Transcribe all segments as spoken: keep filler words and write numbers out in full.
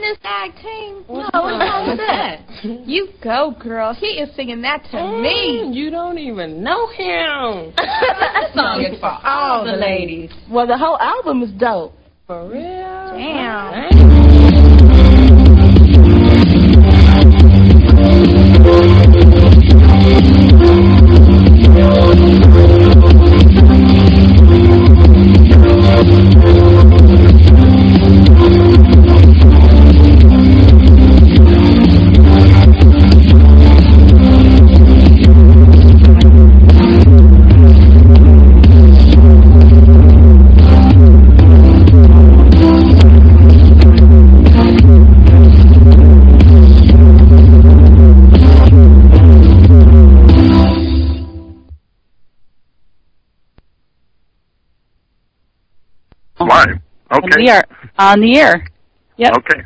this tag team? No, what's wrong with that? You go, girl. He is singing that to mm, me. You don't even know him. That song is for all the ladies. Well, the whole album is dope. For real? Damn. Live. Okay. We are on the air. Yep. Okay.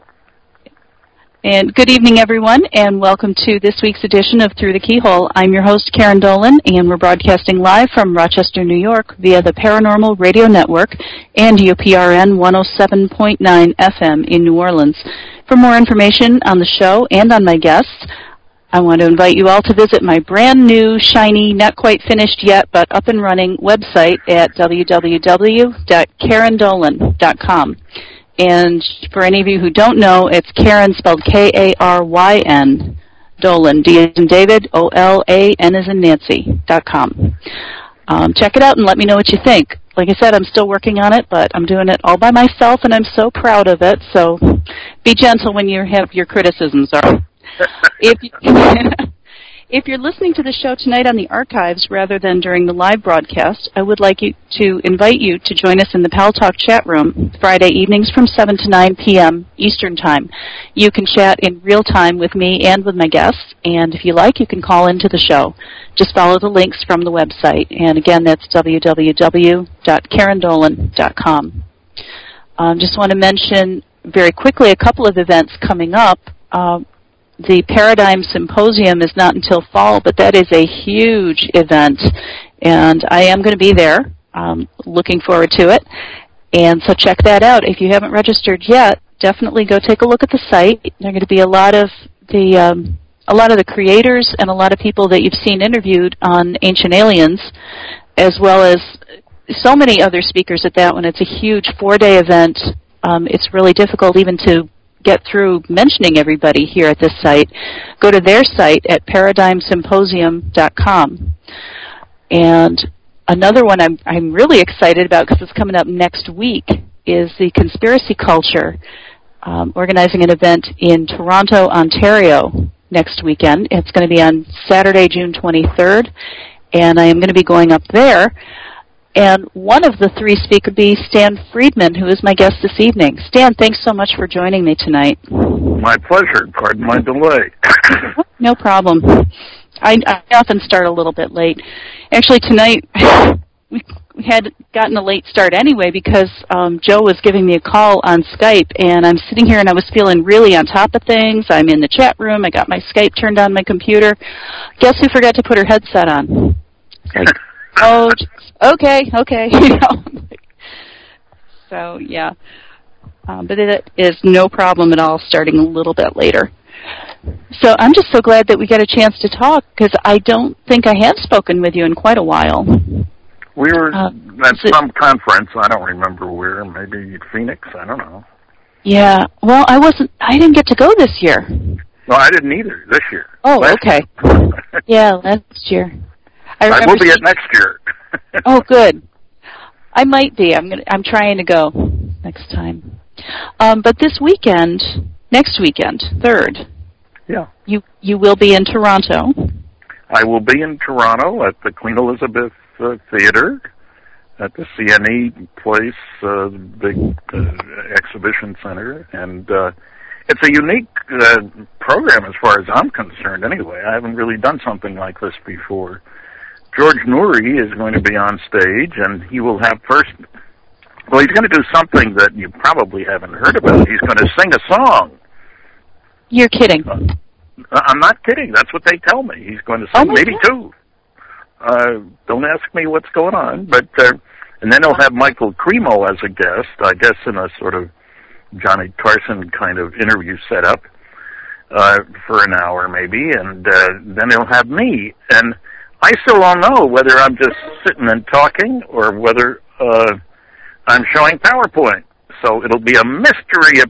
And good evening, everyone, and welcome to this week's edition of Through the Keyhole. I'm your host, Karen Dolan, and we're broadcasting live from Rochester, New York via the Paranormal Radio Network and U P R N one oh seven point nine F M in New Orleans. For more information on the show and on my guests, I want to invite you all to visit my brand new, shiny, not quite finished yet, but up and running website at w w w dot karen dolan dot com. And for any of you who don't know, it's Karen spelled K A R Y N, Dolan, D as in David, O L A N as in Nancy, dot com. Um, check it out and let me know what you think. Like I said, I'm still working on it, but I'm doing it all by myself, and I'm so proud of it. So be gentle when you have your criticisms. Are. If, you, if you're listening to the show tonight on the archives rather than during the live broadcast, I would like you to invite you to join us in the Pal Talk chat room Friday evenings from seven to nine p.m. Eastern Time. You can chat in real time with me and with my guests, and if you like, you can call into the show. Just follow the links from the website, and again, that's w w w dot karen dolan dot com. Um, just want to mention very quickly a couple of events coming up. Uh, The Paradigm Symposium is not until fall, but that is a huge event, and I am going to be there. Um, looking forward to it. And so check that out. If you haven't registered yet, definitely go take a look at the site. There are going to be a lot of the um, a lot of the creators and a lot of people that you've seen interviewed on Ancient Aliens, as well as so many other speakers at that one. It's a huge four-day event. Um, it's really difficult even to get through mentioning everybody here at this site. Go to their site at paradigm symposium dot com. And another one I'm, I'm really excited about because it's coming up next week is the Conspiracy Culture, um, organizing an event in Toronto, Ontario next weekend. It's going to be on Saturday, June twenty-third, and I am going to be going up there. And one of the three speakers would be Stan Friedman, who is my guest this evening. Stan, thanks so much for joining me tonight. My pleasure. Pardon my delay. No problem. I, I often start a little bit late. Actually, tonight we had gotten a late start anyway because um, Joe was giving me a call on Skype, and I'm sitting here and I was feeling really on top of things. I'm in the chat room. I got my Skype turned on my computer. Guess who forgot to put her headset on? It's like, oh, okay, okay. You know. So, yeah. Um, but it is no problem at all starting a little bit later. So I'm just so glad that we got a chance to talk because I don't think I have spoken with you in quite a while. We were uh, at some conference. I don't remember where. Maybe Phoenix. I don't know. Yeah. Well, I wasn't. I didn't get to go this year. No, I didn't either this year. Oh, last okay. Year. Yeah, last year. I, I will be seeing, at next year. Oh, good. I might be. I'm gonna. I'm trying to go next time. Um, but this weekend, next weekend, third. Yeah. You you will be in Toronto. I will be in Toronto at the Queen Elizabeth uh, Theatre, at the C N E place, uh, big uh, exhibition center, and uh, it's a unique uh, program as far as I'm concerned. Anyway, I haven't really done something like this before. George Noory is going to be on stage, and he will have first. Well, he's going to do something that you probably haven't heard about. He's going to sing a song. You're kidding. Uh, I'm not kidding. That's what they tell me. He's going to sing, oh maybe God. two. Uh, don't ask me what's going on. But uh, and then he'll have Michael Cremo as a guest, I guess in a sort of Johnny Carson kind of interview set up uh, for an hour maybe, and uh, then he'll have me. And I still don't know whether I'm just sitting and talking or whether uh, I'm showing PowerPoint. So it'll be a mystery.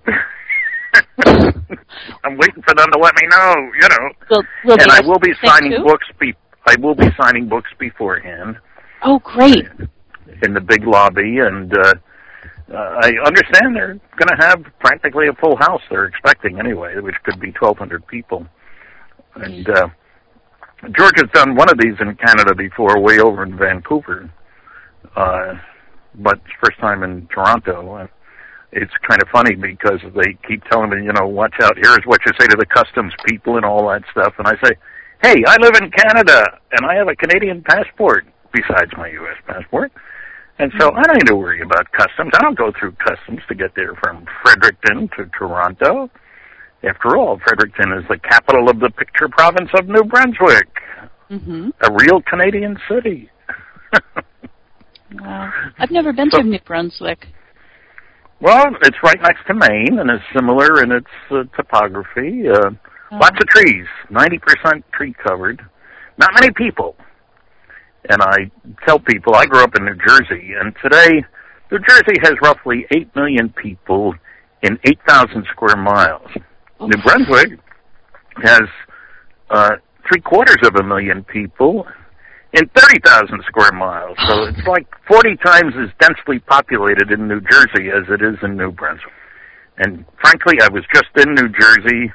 I'm waiting for them to let me know, you know. We'll, we'll and I will be signing too? books. Be- I will be signing books beforehand. Oh, great! In the big lobby, and uh, uh, I understand they're going to have practically a full house. They're expecting anyway, which could be twelve hundred people. And uh, George has done one of these in Canada before, way over in Vancouver, uh, but it's first time in Toronto. And it's kind of funny because they keep telling me, you know, watch out, here's what you say to the customs people and all that stuff. And I say, hey, I live in Canada, and I have a Canadian passport besides my U S passport. And so I don't need to worry about customs. I don't go through customs to get there from Fredericton to Toronto. After all, Fredericton is the capital of the picture province of New Brunswick, mm-hmm. a real Canadian city. Wow. I've never been so, to New Brunswick. Well, it's right next to Maine, and it's similar in its uh, topography. Uh, oh. Lots of trees, ninety percent tree covered. Not many people. And I tell people, I grew up in New Jersey, and today New Jersey has roughly eight million people in eight thousand square miles. Oh. New Brunswick has uh, three-quarters of a million people in thirty thousand square miles. So it's like forty times as densely populated in New Jersey as it is in New Brunswick. And frankly, I was just in New Jersey,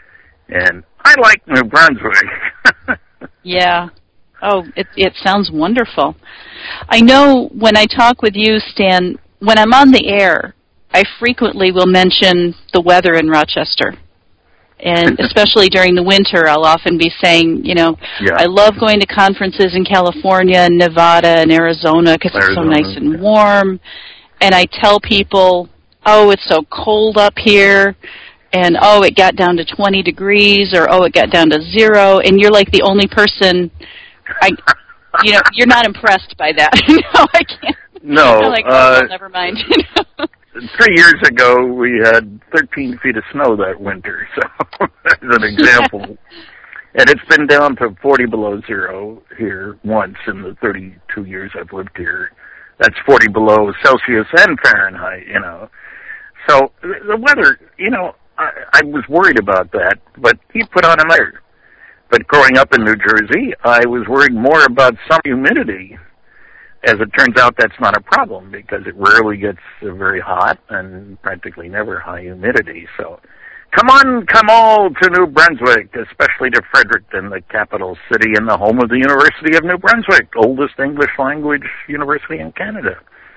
and I like New Brunswick. Yeah. Oh, it it sounds wonderful. I know when I talk with you, Stan, when I'm on the air, I frequently will mention the weather in Rochester. And especially during the winter, I'll often be saying, you know, yeah. I love going to conferences in California and Nevada and Arizona because it's so nice and warm. And I tell people, oh, it's so cold up here. And, oh, it got down to twenty degrees, or, oh, it got down to zero. And you're like the only person, I, you know, you're not impressed by that. No, I can't. No. I'm like, oh, uh, well, never mind. You know? Three years ago, we had thirteen feet of snow that winter, so as an example. And it's been down to forty below zero here once in the thirty-two years I've lived here. That's forty below Celsius and Fahrenheit, you know. So the weather, you know, I, I was worried about that, but you put on a layer. But growing up in New Jersey, I was worried more about some humidity. As it turns out, that's not a problem because it rarely gets uh, very hot and practically never high humidity. So come on, come all to New Brunswick, especially to Fredericton, the capital city and the home of the University of New Brunswick, oldest English language university in Canada.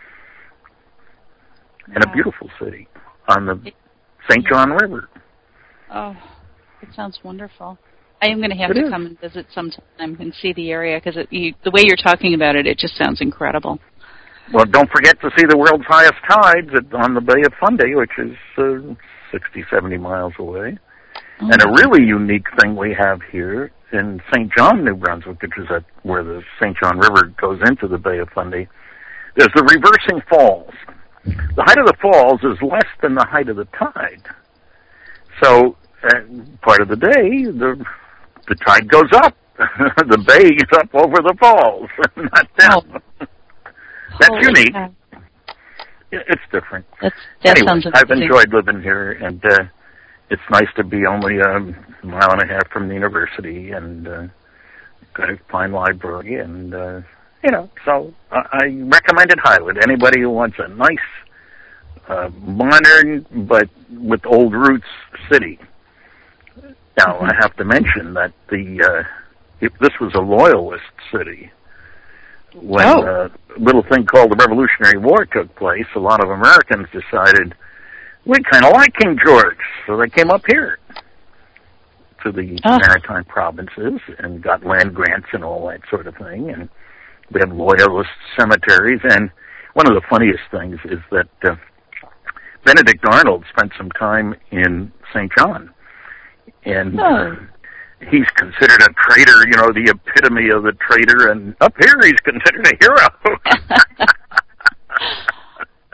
Wow. And a beautiful city on the Saint John River. Oh, it sounds wonderful. I am going to have it to is. come and visit sometime and see the area because the way you're talking about it, it just sounds incredible. Well, don't forget to see the world's highest tides at, on the Bay of Fundy, which is uh, sixty, seventy miles away. Oh. And a really unique thing we have here in Saint John, New Brunswick, which is at where the Saint John River goes into the Bay of Fundy, there's the reversing falls. The height of the falls is less than the height of the tide. So uh, part of the day, the the tide goes up. The bay is up over the falls, not down. Oh. That's Holy unique. God. It's different. That's, that anyway, sounds I've enjoyed living here, and uh, it's nice to be only a mile and a half from the university, and uh, got a fine library, and, uh, you know, so I, I recommend it highly to anybody who wants a nice, uh, modern, but with old roots city. Now, I have to mention that the uh, if this was a loyalist city, when oh. a little thing called the Revolutionary War took place, a lot of Americans decided, we kind of like King George, so they came up here to the oh. maritime provinces and got land grants and all that sort of thing, and we have loyalist cemeteries, and one of the funniest things is that uh, Benedict Arnold spent some time in Saint John. And oh. uh, he's considered a traitor, you know, the epitome of the traitor, and up here he's considered a hero.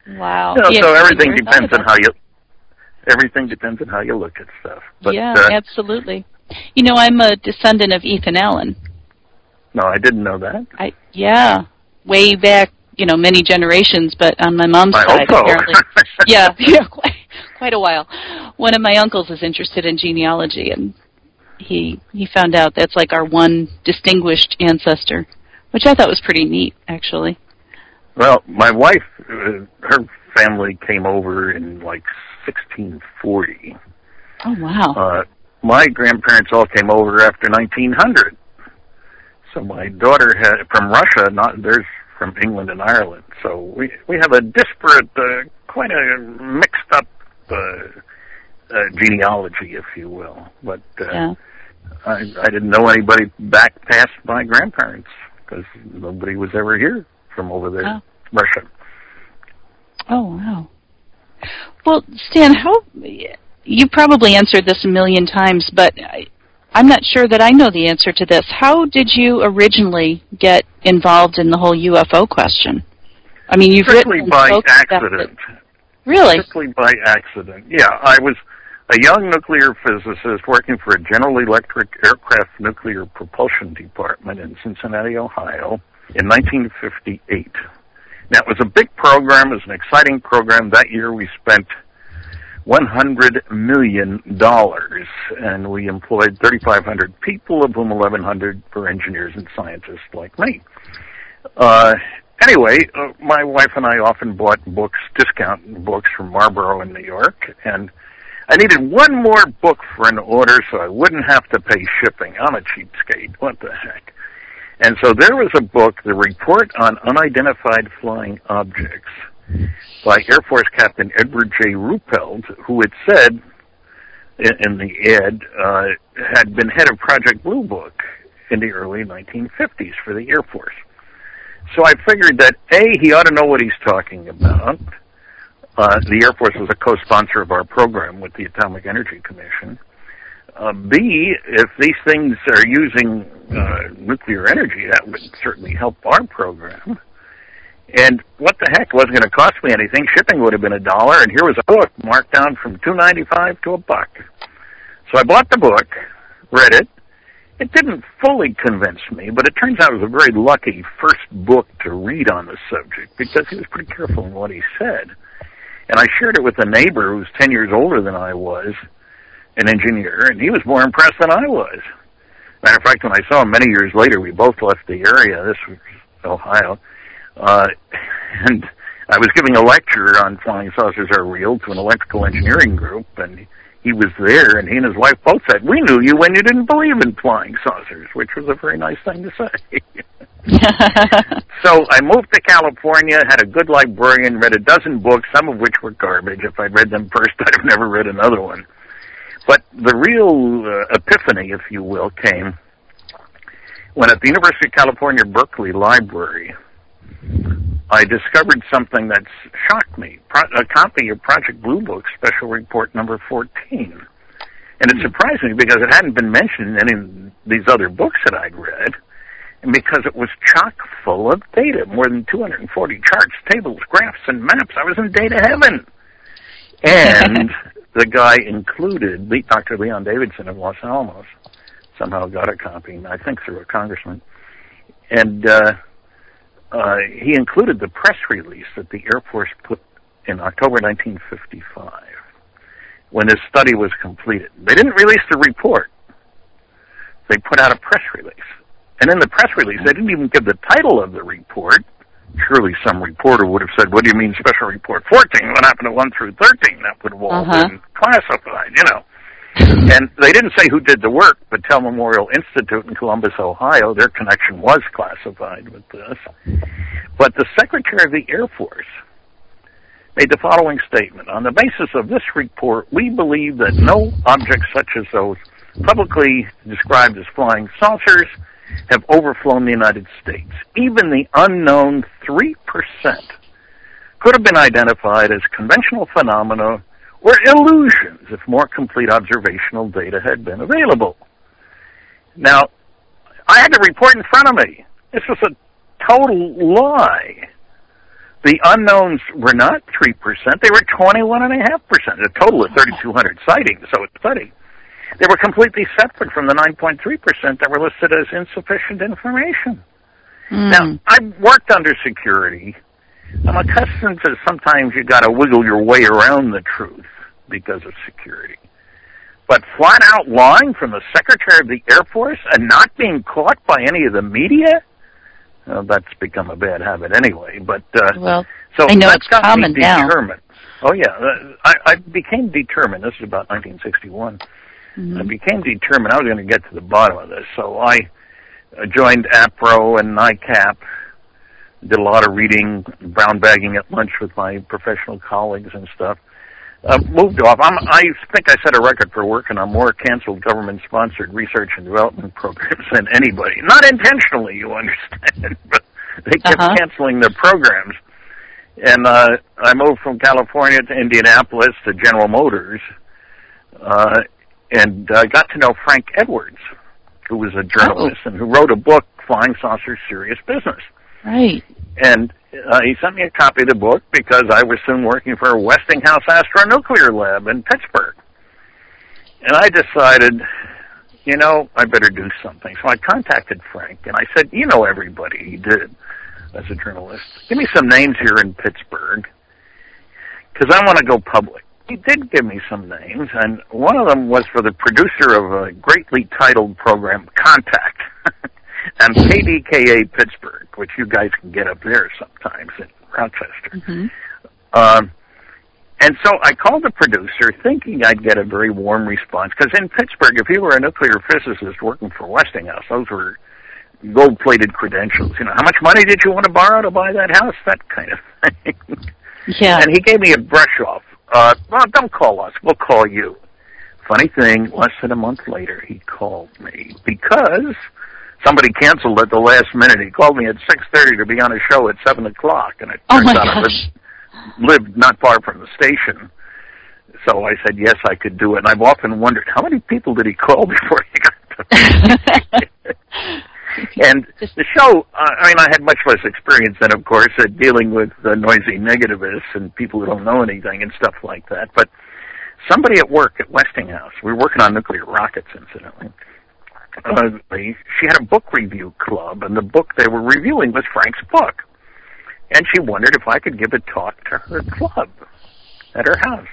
Wow. You know, yeah, so everything never depends thought on about how you everything depends on how you look at stuff. But, yeah, uh, absolutely. You know, I'm a descendant of Ethan Allen. no, I didn't know that. I yeah, way back, you know, many generations, but on my mom's I side, hope so. apparently. yeah, yeah, quite, quite a while. One of my uncles is interested in genealogy, and he he found out that's like our one distinguished ancestor, which I thought was pretty neat, actually. Well, my wife, uh, her family came over in like sixteen forty. Oh, wow. Uh, my grandparents all came over after nineteen hundred. So my daughter had from Russia, not theirs from England and Ireland. So we we have a disparate, uh, quite a mixed up uh, uh, genealogy, if you will. But uh, yeah. I, I didn't know anybody back past my grandparents because nobody was ever here from over there, oh. Russia. Oh, wow. Well, Stan, how you probably answered this a million times, but I, I'm not sure that I know the answer to this. How did you originally get involved in the whole U F O question? I mean, you've Strictly written by about accident. It. Really? Strictly by accident. Yeah, I was a young nuclear physicist working for a General Electric aircraft nuclear propulsion department in Cincinnati, Ohio, in nineteen fifty-eight. Now, it was a big program. It was an exciting program. That year we spent one hundred million dollars, and we employed thirty-five hundred people, of whom eleven hundred were engineers and scientists like me. Uh, anyway, uh, my wife and I often bought books, discount books from Marlboro in New York, and I needed one more book for an order so I wouldn't have to pay shipping. I'm a cheapskate. What the heck? And so there was a book, The Report on Unidentified Flying Objects, by Air Force Captain Edward J. Ruppelt, who had said in, in the ad, uh, had been head of Project Blue Book in the early nineteen fifties for the Air Force. So I figured that, A, he ought to know what he's talking about. Uh, the Air Force was a co-sponsor of our program with the Atomic Energy Commission. Uh, B, if these things are using uh, nuclear energy, that would certainly help our program. And what the heck, it wasn't going to cost me anything. Shipping would have been a dollar, and here was a book marked down from two ninety-five to a buck. So I bought the book, read it. It didn't fully convince me, but it turns out it was a very lucky first book to read on the subject because he was pretty careful in what he said. And I shared it with a neighbor who was ten years older than I was, an engineer, and he was more impressed than I was. Matter of fact, when I saw him many years later, we both left the area. This was Ohio. Uh, and I was giving a lecture on flying saucers are real to an electrical engineering group, and he was there, and he and his wife both said, "We knew you when you didn't believe in flying saucers," which was a very nice thing to say. So I moved to California, had a good librarian, read a dozen books, some of which were garbage. If I'd read them first, I'd have never read another one. But the real uh, epiphany, if you will, came when at the University of California, Berkeley Library, I discovered something that's shocked me, Pro- a copy of Project Blue Book, Special Report Number fourteen. And it surprised me because it hadn't been mentioned in any of these other books that I'd read, and because it was chock full of data, more than two hundred forty charts, tables, graphs, and maps. I was in data heaven. And the guy included, Doctor Leon Davidson of Los Alamos, somehow got a copy, I think through a congressman. And uh, uh, he included the press release that the Air Force put in October nineteen fifty-five when this study was completed. They didn't release the report. They put out a press release. And in the press release, they didn't even give the title of the report. Surely some reporter would have said, "What do you mean Special Report fourteen? What happened to one through thirteen? That would have all uh-huh. been classified, you know." And they didn't say who did the work, but Battelle Memorial Institute in Columbus, Ohio, their connection was classified with this. But the Secretary of the Air Force made the following statement: "On the basis of this report, we believe that no objects such as those publicly described as flying saucers have overflown the United States. Even the unknown three percent could have been identified as conventional phenomena or illusions if more complete observational data had been available." Now, I had the report in front of me. This was a total lie. the unknowns were not three percent. They were twenty-one point five percent, a total of thirty-two hundred sightings, so it's study. They were completely separate from the nine point three percent that were listed as insufficient information. Mm. Now, I've worked under security. I'm accustomed to sometimes you got to wiggle your way around the truth because of security. But flat out lying from the Secretary of the Air Force and not being caught by any of the media, well, that's become a bad habit anyway. But uh, well, so I know that's it's got common me now. determined. Oh yeah, uh, I, I became determined. This is about nineteen sixty-one. Mm-hmm. I became determined I was going to get to the bottom of this. So I uh, joined APRO and NICAP. Did a lot of reading, brown bagging at lunch with my professional colleagues and stuff. Uh, moved off. I'm, I think I set a record for working on more canceled government-sponsored research and development programs than anybody. Not intentionally, you understand, but they kept uh-huh. canceling their programs. And uh, I moved from California to Indianapolis to General Motors, uh, and I uh, got to know Frank Edwards, who was a journalist oh. and who wrote a book, Flying Saucers, Serious Business. Right. And uh, he sent me a copy of the book because I was soon working for Westinghouse Astronuclear Lab in Pittsburgh. And I decided, you know, I better do something. So I contacted Frank, and I said, you know everybody. He did, as a journalist. Give me some names here in Pittsburgh, because I want to go public. He did give me some names, and one of them was for the producer of a greatly titled program, Contact. And K D K A Pittsburgh, which you guys can get up there sometimes in Rochester. Mm-hmm. Um, and so I called the producer thinking I'd get a very warm response, because in Pittsburgh, if you were a nuclear physicist working for Westinghouse, those were gold-plated credentials. You know, how much money did you want to borrow to buy that house? That kind of thing. Yeah. And he gave me a brush-off. Uh, well, don't call us. We'll call you. Funny thing, less than a month later, he called me because somebody canceled at the last minute. He called me at six thirty to be on a show at seven o'clock, and it oh turns my out gosh. I lived, lived not far from the station. So I said, yes, I could do it. And I've often wondered, how many people did he call before he got to me? And the show, uh, I mean, I had much less experience than, of course, at dealing with uh, noisy negativists and people who don't know anything and stuff like that. But somebody at work at Westinghouse, we were working on nuclear rockets, incidentally, uh, she had a book review club, and the book they were reviewing was Frank's book. And she wondered if I could give a talk to her club at her house.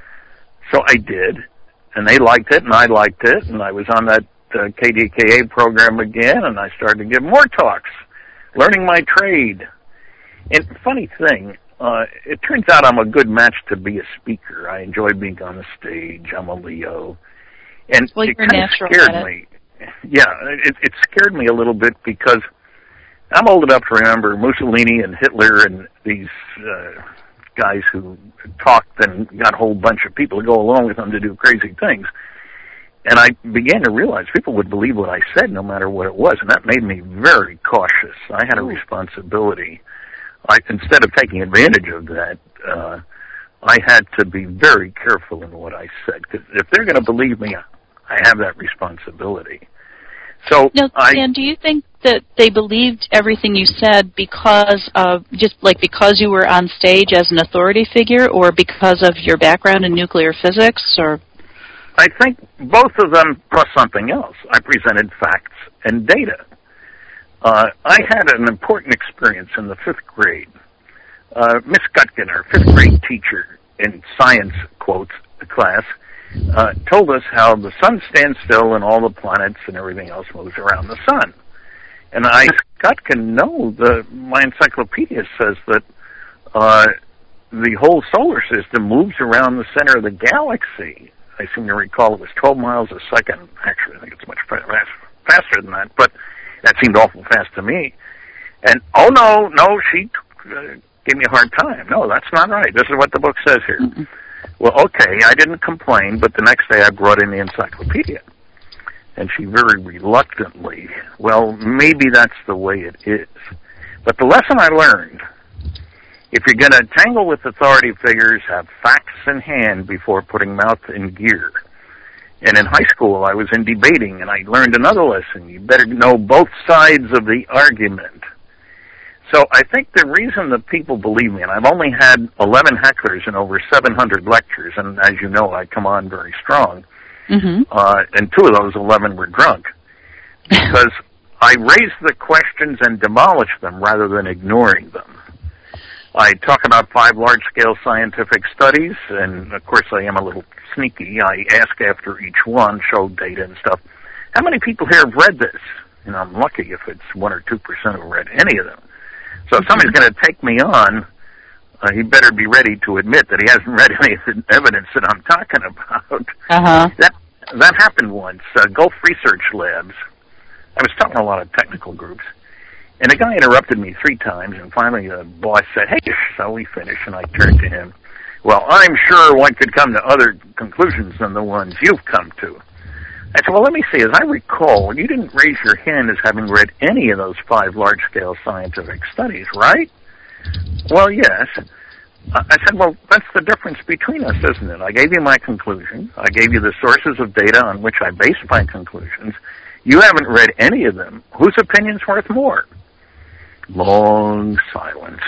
So I did, and they liked it, and I liked it, and I was on that uh, K D K A program again, and I started to give more talks, learning my trade. And funny thing, uh, it turns out I'm a good match to be a speaker. I enjoy being on the stage. I'm a Leo. And well, it kind of scared me. Yeah, it, it scared me a little bit because I'm old enough to remember Mussolini and Hitler and these uh, guys who talked and got a whole bunch of people to go along with them to do crazy things. And I began to realize people would believe what I said no matter what it was, and that made me very cautious. I had a responsibility. I, instead of taking advantage of that, uh, I had to be very careful in what I said, because if they're going to believe me, I have that responsibility. So now, I, Dan, do you think that they believed everything you said because of, just like because you were on stage as an authority figure, or because of your background in nuclear physics, or? I think both of them plus something else. I presented facts and data. Uh, I had an important experience in the fifth grade. Uh, Miss Gutkin, our fifth grade teacher in science, quotes, class, uh, told us how the sun stands still and all the planets and everything else moves around the sun. And I, Gutkin, no, the, my encyclopedia says that uh, the whole solar system moves around the center of the galaxy. I seem to recall it was twelve miles a second. Actually, I think it's much faster than that, but that seemed awful fast to me. And, oh, no, no, she uh, gave me a hard time. No, that's not right. This is what the book says here. Mm-mm. Well, okay, I didn't complain, but the next day I brought in the encyclopedia. And she very reluctantly, well, maybe that's the way it is. But the lesson I learned, if you're going to tangle with authority figures, have facts in hand before putting mouth in gear. And in high school, I was in debating, and I learned another lesson. You better know both sides of the argument. So I think the reason that people believe me, and I've only had eleven hecklers in over seven hundred lectures, and as you know, I come on very strong, mm-hmm. uh, and two of those eleven were drunk, because I raise the questions and demolish them rather than ignoring them. I talk about five large-scale scientific studies, and of course I am a little sneaky. I ask after each one, show data and stuff. How many people here have read this? You know, I'm lucky if it's one or two percent who read any of them. So if somebody's going to take me on, uh, he better be ready to admit that he hasn't read any of the evidence that I'm talking about. Uh-huh. That that happened once. Uh, Gulf Research Labs. I was talking to a lot of technical groups, and the guy interrupted me three times, and finally the boss said, "Hey, shall we finish?" And I turned to him. Well, I'm sure one could come to other conclusions than the ones you've come to. I said, well, let me see. As I recall, you didn't raise your hand as having read any of those five large-scale scientific studies, right? Well, yes. I said, well, that's the difference between us, isn't it? I gave you my conclusion. I gave you the sources of data on which I based my conclusions. You haven't read any of them. Whose opinion's worth more? Long silence.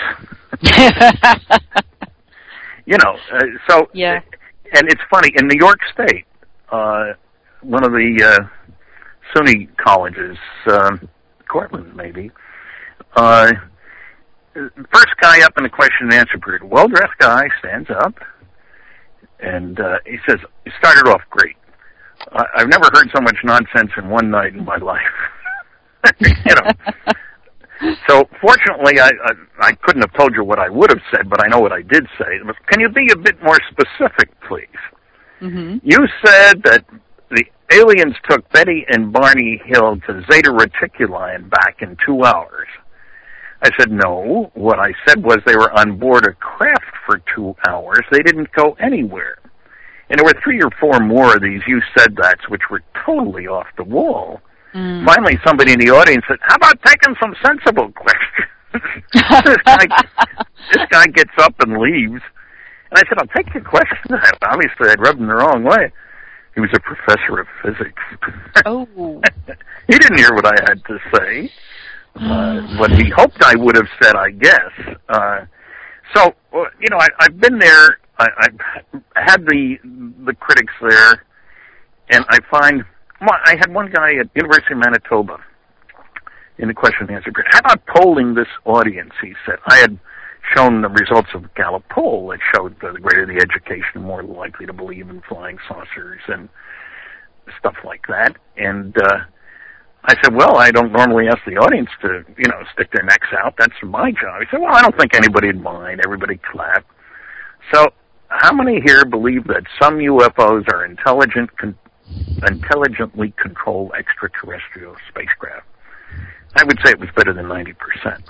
You know, uh, so, yeah. And it's funny, in New York State, uh, one of the uh, SUNY colleges, uh, Cortland maybe, uh, first guy up in the question and answer period, well-dressed guy, stands up, and uh, he says, he started off great. I- I've never heard so much nonsense in one night in my life. You know. So fortunately, I, I I couldn't have told you what I would have said, but I know what I did say. Can you be a bit more specific, please? Mm-hmm. You said that the aliens took Betty and Barney Hill to Zeta Reticuli and back in two hours. I said, no. What I said was they were on board a craft for two hours. They didn't go anywhere. And there were three or four more of these you said that's which were totally off the wall. Mm. Finally, somebody in the audience said, how about taking some sensible questions? this, guy, this guy gets up and leaves. And I said, I'll take your questions. Obviously, I'd rubbed him the wrong way. He was a professor of physics. Oh. He didn't hear what I had to say. Uh, what he hoped I would have said, I guess. Uh, so, you know, I, I've been there. I, I've had the the critics there, and I find... I had one guy at University of Manitoba in the question and answer period. How about polling this audience, he said. I had shown the results of Gallup poll that showed the greater the education, the more likely to believe in flying saucers and stuff like that. And uh, I said, well, I don't normally ask the audience to, you know, stick their necks out. That's my job. He said, well, I don't think anybody would mind. Everybody clapped. So how many here believe that some U F Os are intelligent con- intelligently controlled extraterrestrial spacecraft? I would say it was better than ninety percent.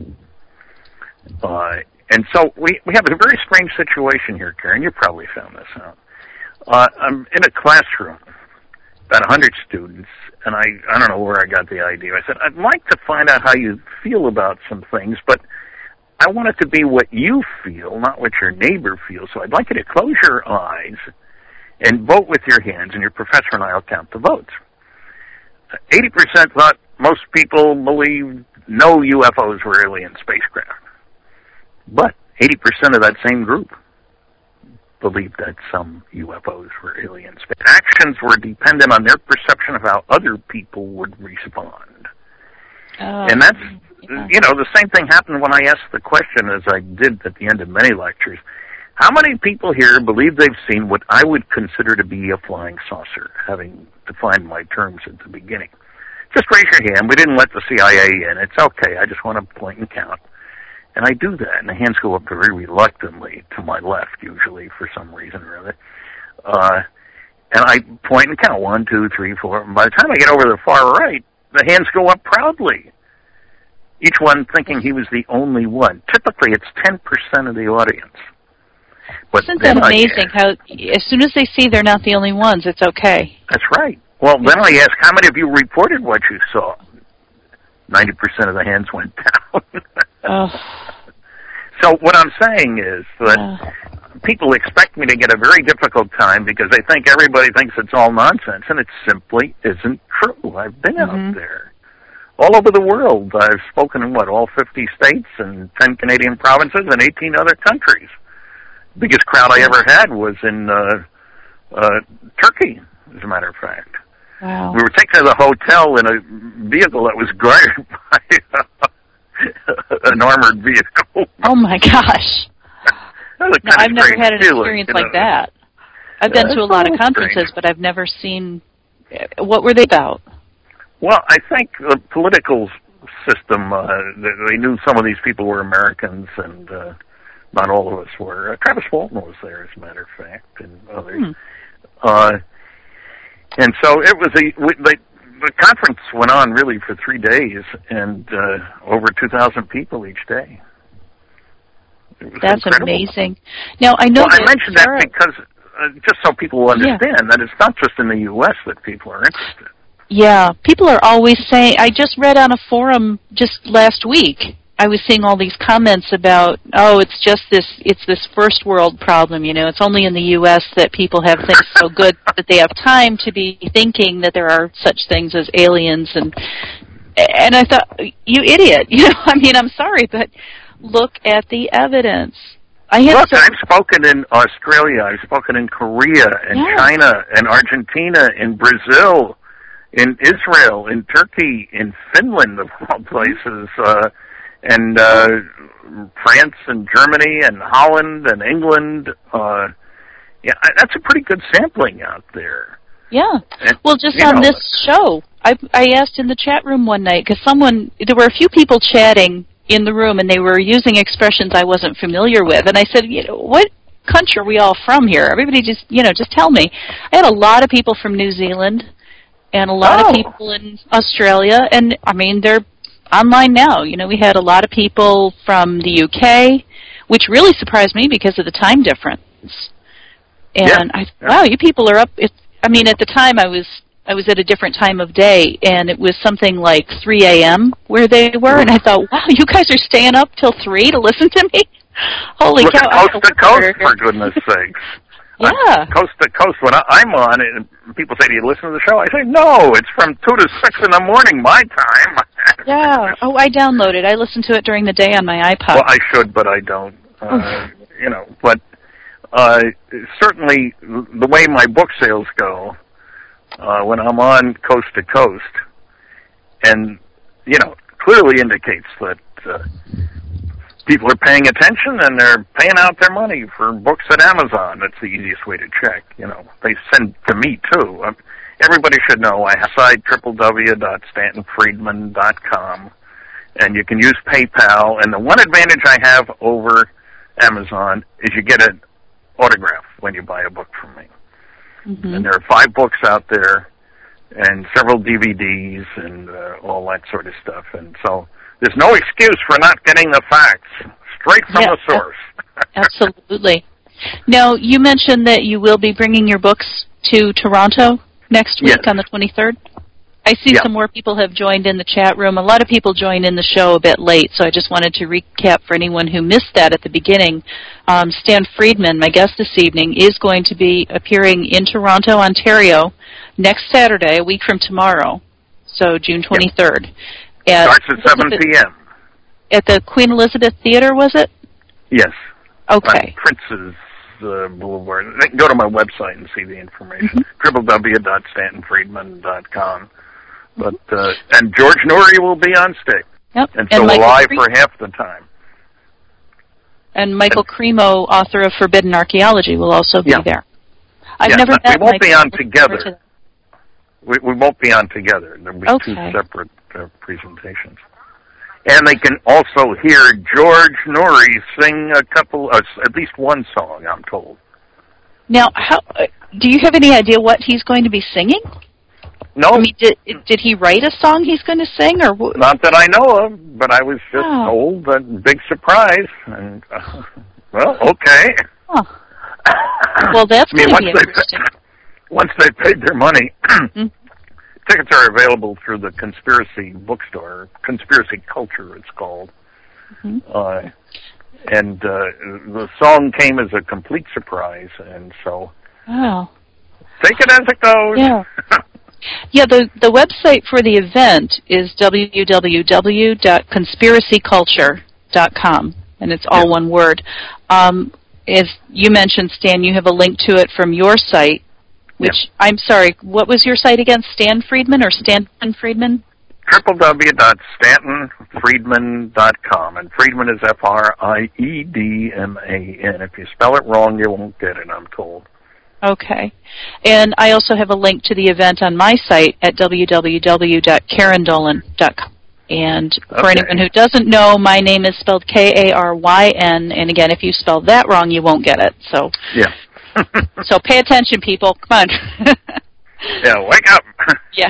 Uh, and so we, we have a very strange situation here, Karen. You probably found this out. Uh, I'm in a classroom, about one hundred students, and I, I don't know where I got the idea. I said, I'd like to find out how you feel about some things, but I want it to be what you feel, not what your neighbor feels. So I'd like you to close your eyes and vote with your hands, and your professor and I will count the votes. eighty percent thought most people believe no U F Os were alien spacecraft. But eighty percent of that same group believed that some U F Os were alien spacecraft. Actions were dependent on their perception of how other people would respond. Uh, and that's, yeah. you know, the same thing happened when I asked the question, as I did at the end of many lectures. How many people here believe they've seen what I would consider to be a flying saucer, having defined my terms at the beginning? Just raise your hand. We didn't let the C I A in. It's okay. I just want to point and count. And I do that, and the hands go up very reluctantly to my left, usually, for some reason or other. Uh, and I point and count. One, two, three, four. And by the time I get over to the far right, the hands go up proudly, each one thinking he was the only one. Typically, it's ten percent of the audience. But Isn't that amazing I, how as soon as they see they're not the only ones, it's okay? That's right. Well, then I ask, how many of you reported what you saw? ninety percent of the hands went down. Oh. So what I'm saying is that uh. people expect me to get a very difficult time because they think everybody thinks it's all nonsense, and it simply isn't true. I've been mm-hmm. out there. all over the world. I've spoken in, what, all fifty states and ten Canadian provinces and eighteen other countries. The biggest crowd I ever had was in uh, uh, Turkey, as a matter of fact. Wow. We were taken to the hotel in a vehicle that was guarded by uh, an armored vehicle. Oh, my gosh. No, I've never had an feeling, experience you know? like that. I've been yeah, to a lot of conferences, strange. but I've never seen... What were they about? Well, I think the political system, uh, they, they knew some of these people were Americans, and uh, not all of us were. Uh, Travis Walton was there, as a matter of fact, and others. Hmm. Uh, and so it was a... We, they, the conference went on, really, for three days, and uh, over two thousand people each day. That's incredible. Amazing. Now, I know well, that I mentioned Sarah, that because, uh, just so people will understand, yeah. that it's not just in the U S that people are interested. Yeah, people are always saying, I just read on a forum just last week, I was seeing all these comments about, oh, it's just this, it's this first world problem, you know, it's only in the U S that people have things so good that they have time to be thinking that there are such things as aliens, and and I thought, you idiot, you know, I mean, I'm sorry, but look at the evidence. I have Look, so I've spoken in Australia, I've spoken in Korea, in yeah. China, in Argentina, in Brazil, in Israel, in Turkey, in Finland, of all places, uh, and uh, France and Germany and Holland and England. Uh, yeah, that's a pretty good sampling out there. Yeah. And, well, just on know, this show, I, I asked in the chat room one night, because someone, there were a few people chatting in the room, and they were using expressions I wasn't familiar with. And I said, you know, what country are we all from here? Everybody just, you know, just tell me. I had a lot of people from New Zealand and a lot oh. of people in Australia. And, I mean, they're online now. You know, we had a lot of people from the U K, which really surprised me because of the time difference. And yeah. I, yeah. wow, you people are up. It's, I mean, at the time I was I was at a different time of day, and it was something like three a.m. where they were, and I thought, wow, you guys are staying up till three to listen to me? Holy Look cow. at coast to coast, for goodness sakes. Yeah. I'm coast to coast. When I, I'm on, and people say, do you listen to the show? I say, no, it's from two to six in the morning, my time. Yeah. Oh, I download it. I listen to it during the day on my iPod. Well, I should, but I don't. Uh, you know, but uh, certainly the way my book sales go, Uh, when I'm on coast to coast, and, you know, clearly indicates that uh, people are paying attention and they're paying out their money for books at Amazon. That's the easiest way to check. You know, they send to me, too. Um, everybody should know I have a site, w w w dot stanton friedman dot com, and you can use PayPal. And the one advantage I have over Amazon is you get an autograph when you buy a book from me. Mm-hmm. And there are five books out there and several D V Ds and uh, all that sort of stuff. And so there's no excuse for not getting the facts straight from yeah, the source. Absolutely. Now, you mentioned that you will be bringing your books to Toronto next week yes. on the twenty-third. I see yeah. some more people have joined in the chat room. A lot of people joined in the show a bit late, so I just wanted to recap for anyone who missed that at the beginning. Um, Stan Friedman, my guest this evening, is going to be appearing in Toronto, Ontario, next Saturday, a week from tomorrow, so June twenty-third. Yep. Starts at seven p.m. At the Queen Elizabeth Theater, was it? Yes. Okay. On Prince's uh, Boulevard. They can go to my website and see the information, mm-hmm. w w w dot stanton friedman dot com. But uh, and George Noory will be on stick, yep. and so and will I Cre- for half the time. And Michael and, Cremo, author of Forbidden Archaeology, will also be yeah. there. I've yeah, never met we won't Michael. be on together. We, we won't be on together. There'll be okay. two separate uh, presentations. And they can also hear George Noory sing a couple, uh, at least one song, I'm told. Now, how uh, do you have any idea what he's going to be singing? No. I mean, did, did he write a song he's going to sing? or w- Not that I know of, but I was just oh. told that big surprise. And, uh, well, okay. Oh. Well, that's I mean, going to be once interesting. They, once they paid their money, mm-hmm. tickets are available through the Conspiracy Bookstore, Conspiracy Culture it's called. Mm-hmm. Uh, and uh, the song came as a complete surprise, and so oh. take it as it goes. Yeah. Yeah, the, the website for the event is w w w dot conspiracy culture dot com, and it's all yeah. one word. Um, as you mentioned, Stan, you have a link to it from your site, which, yeah. I'm sorry, what was your site again? Stan Friedman or Stanton Friedman? w w w dot stanton friedman dot com, and Friedman is F R I E D M A N. If you spell it wrong, you won't get it, I'm told. Okay. And I also have a link to the event on my site at w w w dot karen dolan dot com. And for okay. anyone who doesn't know, my name is spelled K A R Y N, and again, if you spell that wrong, you won't get it. So, yeah. so pay attention, people. Come on. Yeah, wake up. Yeah.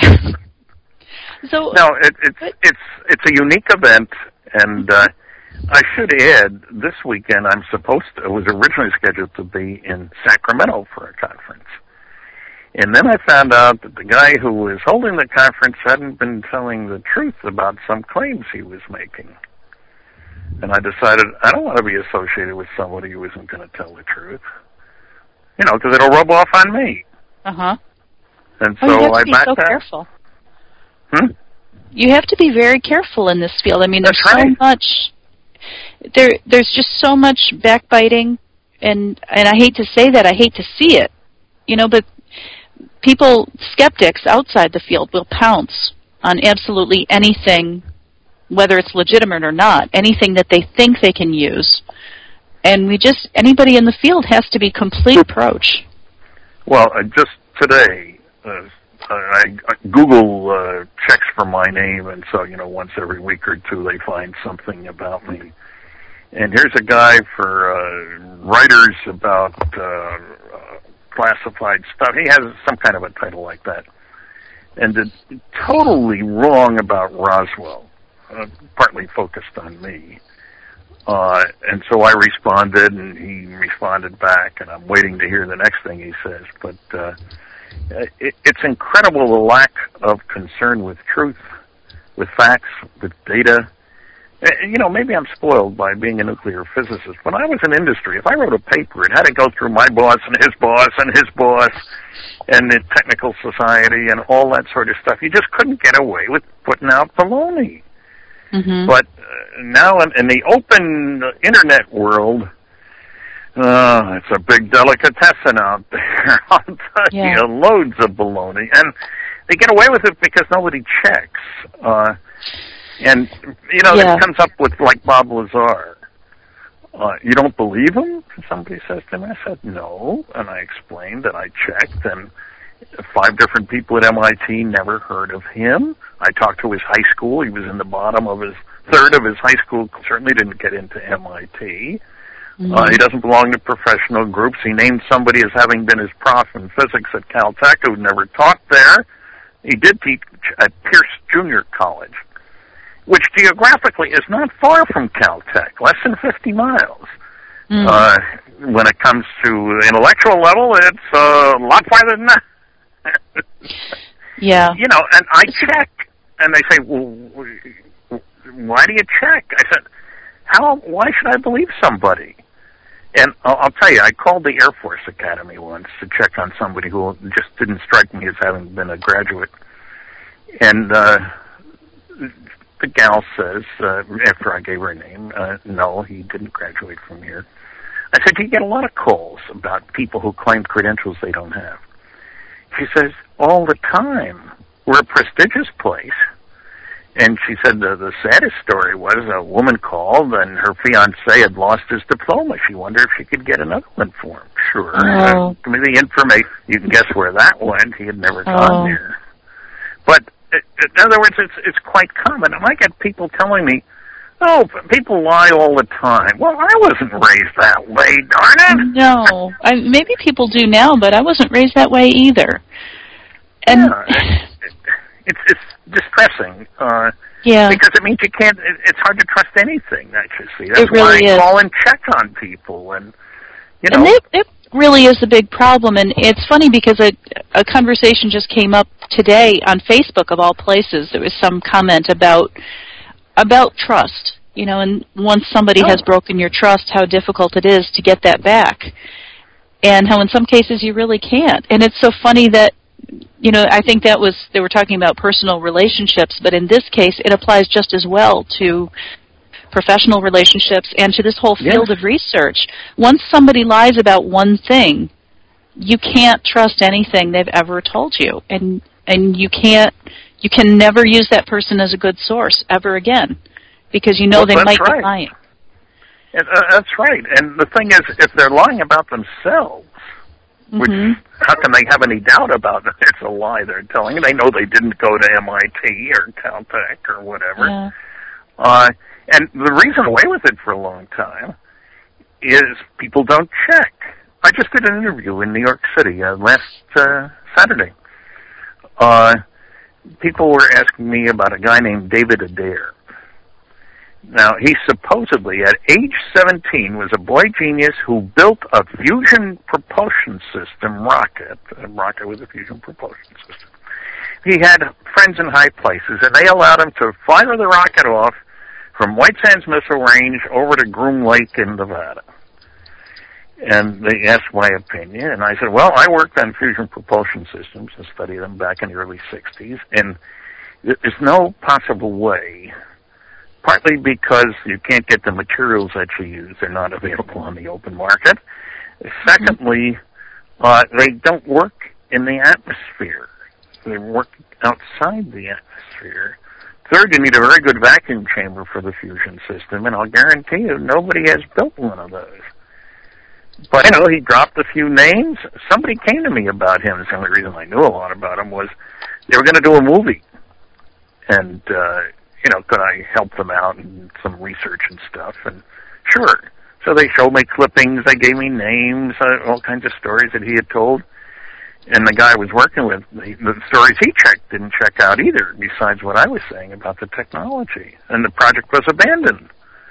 So no, it, it's it's it's a unique event, and uh, I should add, this weekend I'm supposed to, it was originally scheduled to be in Sacramento for a conference. And then I found out that the guy who was holding the conference hadn't been telling the truth about some claims he was making. And I decided I don't want to be associated with somebody who isn't going to tell the truth. You know, because it'll rub off on me. Uh-huh. And oh, so you have to I be backed so out. careful. Hmm? You have to be very careful in this field. I mean, there's That's right. so much, there, there's just so much backbiting, and, and I hate to say that, I hate to see it, you know, but people, skeptics outside the field will pounce on absolutely anything, whether it's legitimate or not, anything that they think they can use. And we just, anybody in the field has to be complete approach. Well, uh, just today, uh, I, I Google uh, checks for my name, and so, you know, once every week or two they find something about me. And here's a guy for uh, writers about uh, uh, classified stuff. He has some kind of a title like that. And did totally wrong about Roswell, uh, partly focused on me. Uh, and so I responded, and he responded back, and I'm waiting to hear the next thing he says. But uh, it, it's incredible the lack of concern with truth, with facts, with data. You know, maybe I'm spoiled by being a nuclear physicist. When I was in industry, if I wrote a paper, it had to go through my boss and his boss and his boss and the technical society and all that sort of stuff. You just couldn't get away with putting out baloney. Mm-hmm. But uh, now in, in the open internet world, uh, it's a big delicatessen out there. I'll tell yeah. you, loads of baloney. And they get away with it because nobody checks. Uh, and, you know, yeah. it comes up with, like, Bob Lazar. Uh, you don't believe him? Somebody says to me. I said, no. And I explained, and I checked, and five different people at M I T never heard of him. I talked to his high school. He was in the bottom of his third of his high school. Certainly didn't get into M I T. Mm-hmm. Uh, he doesn't belong to professional groups. He named somebody as having been his prof in physics at Caltech who never taught there. He did teach at Pierce Junior College, which geographically is not far from Caltech, less than fifty miles. Mm. Uh, when it comes to intellectual level, it's uh, a lot farther than that. Yeah. You know, and I check, and they say, well, why do you check? I said, how? Why should I believe somebody? And I'll, I'll tell you, I called the Air Force Academy once to check on somebody who just didn't strike me as having been a graduate. And uh, the gal says, uh, after I gave her a name, uh, no, he didn't graduate from here. I said, do you get a lot of calls about people who claim credentials they don't have? She says, all the time. We're a prestigious place. And she said the, the saddest story was a woman called and her fiancé had lost his diploma. She wondered if she could get another one for him. Sure. Oh. Uh, give me the information. You can guess where that went. He had never oh. gone there. But it, in other words, it's it's quite common. And I get people telling me, oh, people lie all the time. Well, I wasn't raised that way, darn it. No. I, maybe people do now, but I wasn't raised that way either. And yeah, it, it's it's distressing. Uh, yeah. Because it means you can't. It, it's hard to trust anything that you see. That's it really why I is. call and check on people, and you know. And it, it really is a big problem. And it's funny because a a conversation just came up today on Facebook, of all places. There was some comment about about trust. You know, and once somebody oh. has broken your trust, how difficult it is to get that back, and how in some cases you really can't. And it's so funny that you know, I think that was, they were talking about personal relationships, but in this case, it applies just as well to professional relationships and to this whole field yes. of research. Once somebody lies about one thing, you can't trust anything they've ever told you, and and you can't, you can never use that person as a good source ever again, because you know well, they might right. be lying. And, uh, that's right. And the thing is, if they're lying about themselves, which mm-hmm. how can they have any doubt about it? It's a lie they're telling. They know they didn't go to M I T or Caltech or whatever. Yeah. Uh, and the reason away with it for a long time is people don't check. I just did an interview in New York City uh, last uh, Saturday. Uh, people were asking me about a guy named David Adair. Now, he supposedly, at age seventeen, was a boy genius who built a fusion propulsion system rocket, a rocket with a fusion propulsion system. He had friends in high places, and they allowed him to fire the rocket off from White Sands Missile Range over to Groom Lake in Nevada. And they asked my opinion, and I said, well, I worked on fusion propulsion systems and studied them back in the early sixties, and there's no possible way, partly because you can't get the materials that you use. They're not available on the open market. Secondly, uh, they don't work in the atmosphere. They work outside the atmosphere. Third, you need a very good vacuum chamber for the fusion system, and I'll guarantee you nobody has built one of those. But, you know, he dropped a few names. Somebody came to me about him. The only reason I knew a lot about him was they were going to do a movie. And, uh, you know, could I help them out and some research and stuff? And sure. So they showed me clippings. They gave me names, uh, all kinds of stories that he had told. And the guy I was working with, the, the stories he checked didn't check out either, besides what I was saying about the technology. And the project was abandoned.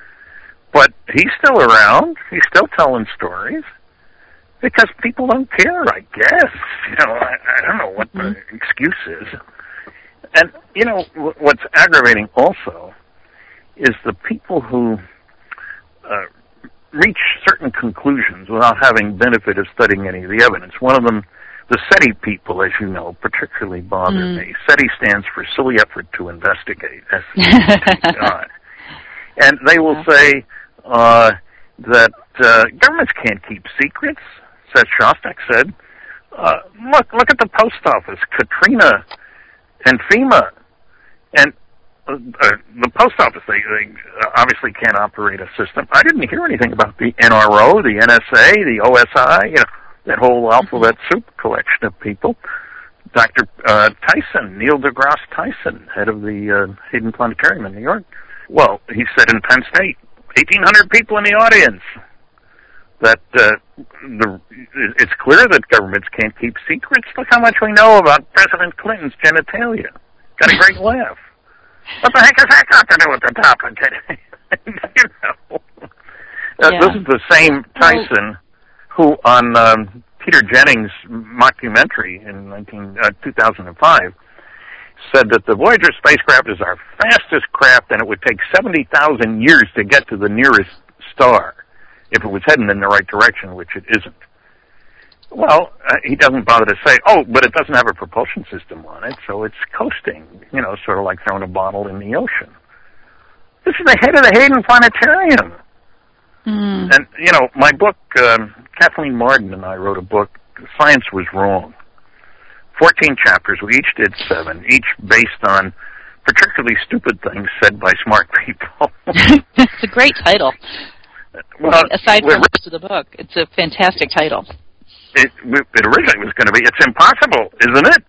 But he's still around. He's still telling stories because people don't care, I guess. You know, I, I don't know what the excuse is. And, you know, w- what's aggravating also is the people who uh, reach certain conclusions without having benefit of studying any of the evidence. One of them, the SETI people, as you know, particularly bother mm. me. SETI stands for Silly Effort to Investigate. S E T I. And they will say, Uh, that uh, governments can't keep secrets, says Shostak said. Uh, look, look at the post office, Katrina and FEMA. And uh, uh, the post office, they, they obviously can't operate a system. I didn't hear anything about the N R O, the N S A, the O S I, you know, that whole alphabet soup collection of people. Doctor Uh, Tyson, Neil deGrasse Tyson, head of the uh, Hayden Planetarium in New York. Well, he said in Penn State, eighteen hundred people in the audience, that uh, the, it's clear that governments can't keep secrets. Look how much we know about President Clinton's genitalia. Got a great laugh. What the heck has that got to do with the topic? You know. Uh, Yeah. This is the same Tyson who, on um, Peter Jennings' mockumentary in nineteen, uh, two thousand five, said that the Voyager spacecraft is our fastest craft and it would take seventy thousand years to get to the nearest star if it was heading in the right direction, which it isn't. Well, uh, he doesn't bother to say, oh, but it doesn't have a propulsion system on it, so it's coasting, you know, sort of like throwing a bottle in the ocean. This is the head of the Hayden Planetarium. Mm. And, you know, my book, um, Kathleen Marden and I wrote a book, Science Was Wrong. fourteen chapters. We each did seven, each based on particularly stupid things said by smart people. It's a great title. Well, I mean, aside from the rest of the book, it's a fantastic title. It, it originally was going to be, it's impossible, isn't it?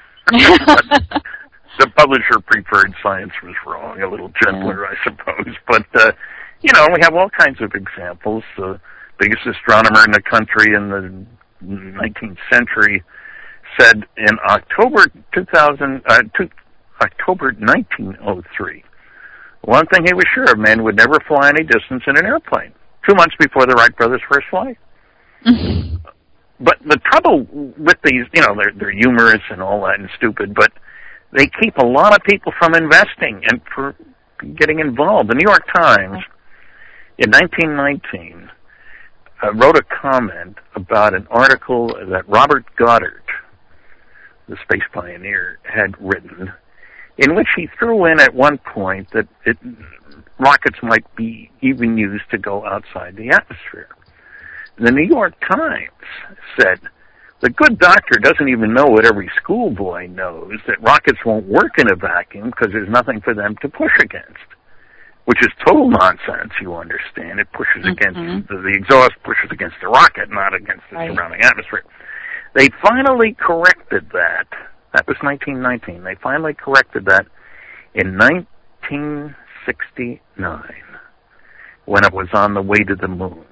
The publisher preferred Science Was Wrong, a little gentler, yeah. I suppose. But, uh, you know, we have all kinds of examples. The biggest astronomer in the country in the nineteenth century said in October two thousand, uh, two, October nineteen oh three, one thing he was sure of, man would never fly any distance in an airplane. Two months before the Wright brothers' first flight. But the trouble with these, you know, they're, they're humorous and all that and stupid, but they keep a lot of people from investing and for getting involved. The New York Times, in nineteen nineteen, uh, wrote a comment about an article that Robert Goddard, the space pioneer, had written, in which he threw in at one point that it, rockets might be even used to go outside the atmosphere. The New York Times said, the good doctor doesn't even know what every schoolboy knows, that rockets won't work in a vacuum because there's nothing for them to push against, which is total nonsense, you understand. It pushes mm-hmm. against, the, the exhaust pushes against the rocket, not against the right. surrounding atmosphere. They finally corrected that. That was nineteen nineteen. They finally corrected that in nineteen sixty-nine, when it was on the way to the moon.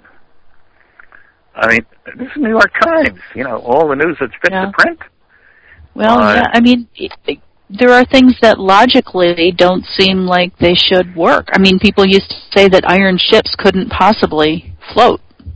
I mean, this is New York Times, you know, all the news that's fit yeah. to print. Well, uh, yeah, I mean, it, it, there are things that logically don't seem like they should work. I mean, people used to say that iron ships couldn't possibly float.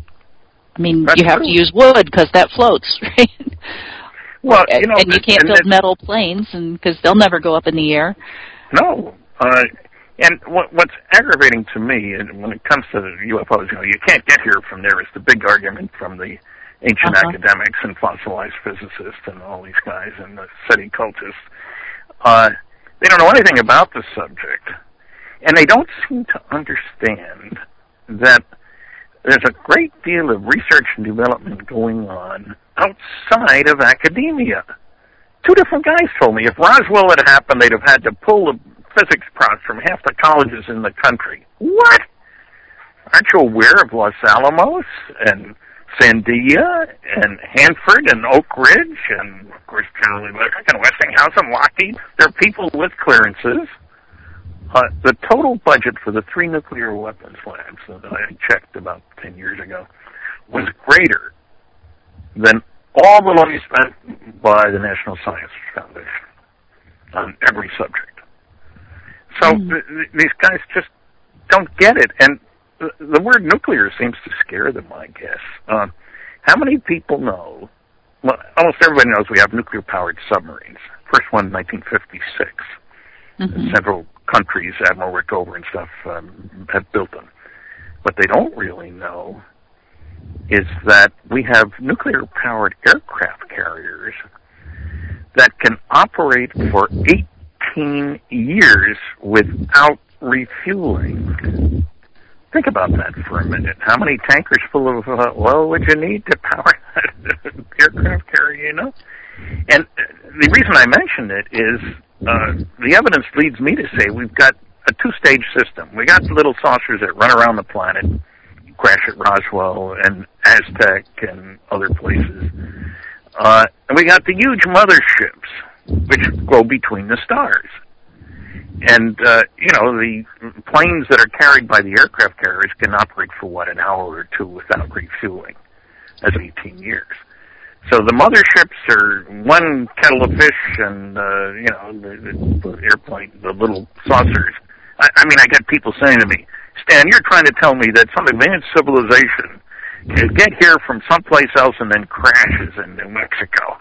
I mean, you have true. to use wood because that floats, right? Well, you know, and you can't build metal planes because they'll never go up in the air. No. Uh, and what, what's aggravating to me, and when it comes to U F Os, you know, you can't get here from there is the big argument from the ancient uh-huh. academics and fossilized physicists and all these guys and the SETI cultists. Uh, they don't know anything about the subject, and they don't seem to understand that there's a great deal of research and development going on outside of academia. Two different guys told me if Roswell had happened, they'd have had to pull the physics profs from half the colleges in the country. What? Aren't you aware of Los Alamos and Sandia and Hanford and Oak Ridge and, of course, General Electric and Westinghouse and Lockheed? There are people with clearances. Uh, the total budget for the three nuclear weapons labs that I checked about ten years ago was greater than all the money spent by the National Science Foundation on every subject. So mm. th- th- these guys just don't get it. And th- the word nuclear seems to scare them, I guess. Uh, how many people know, well, almost everybody knows we have nuclear-powered submarines. First one in nineteen fifty-six. Mm-hmm. Several countries, Admiral Rickover and stuff, um, have built them. What they don't really know is that we have nuclear-powered aircraft carriers that can operate for eighteen years without refueling. Think about that for a minute. How many tankers full of uh, oil would you need to power that aircraft carrier, you know? And the reason I mention it is uh, the evidence leads me to say we've got a two-stage system. We got the little saucers that run around the planet, crash at Roswell and Aztec and other places. Uh, and we got the huge motherships, which go between the stars. And, uh, you know, the planes that are carried by the aircraft carriers can operate for, what, an hour or two without refueling. That's eighteen years. So the motherships are one kettle of fish and, uh, you know, the, the airplane, the little saucers. I, I mean, I get people saying to me, Stan, you're trying to tell me that some advanced civilization can get here from someplace else and then crashes in New Mexico.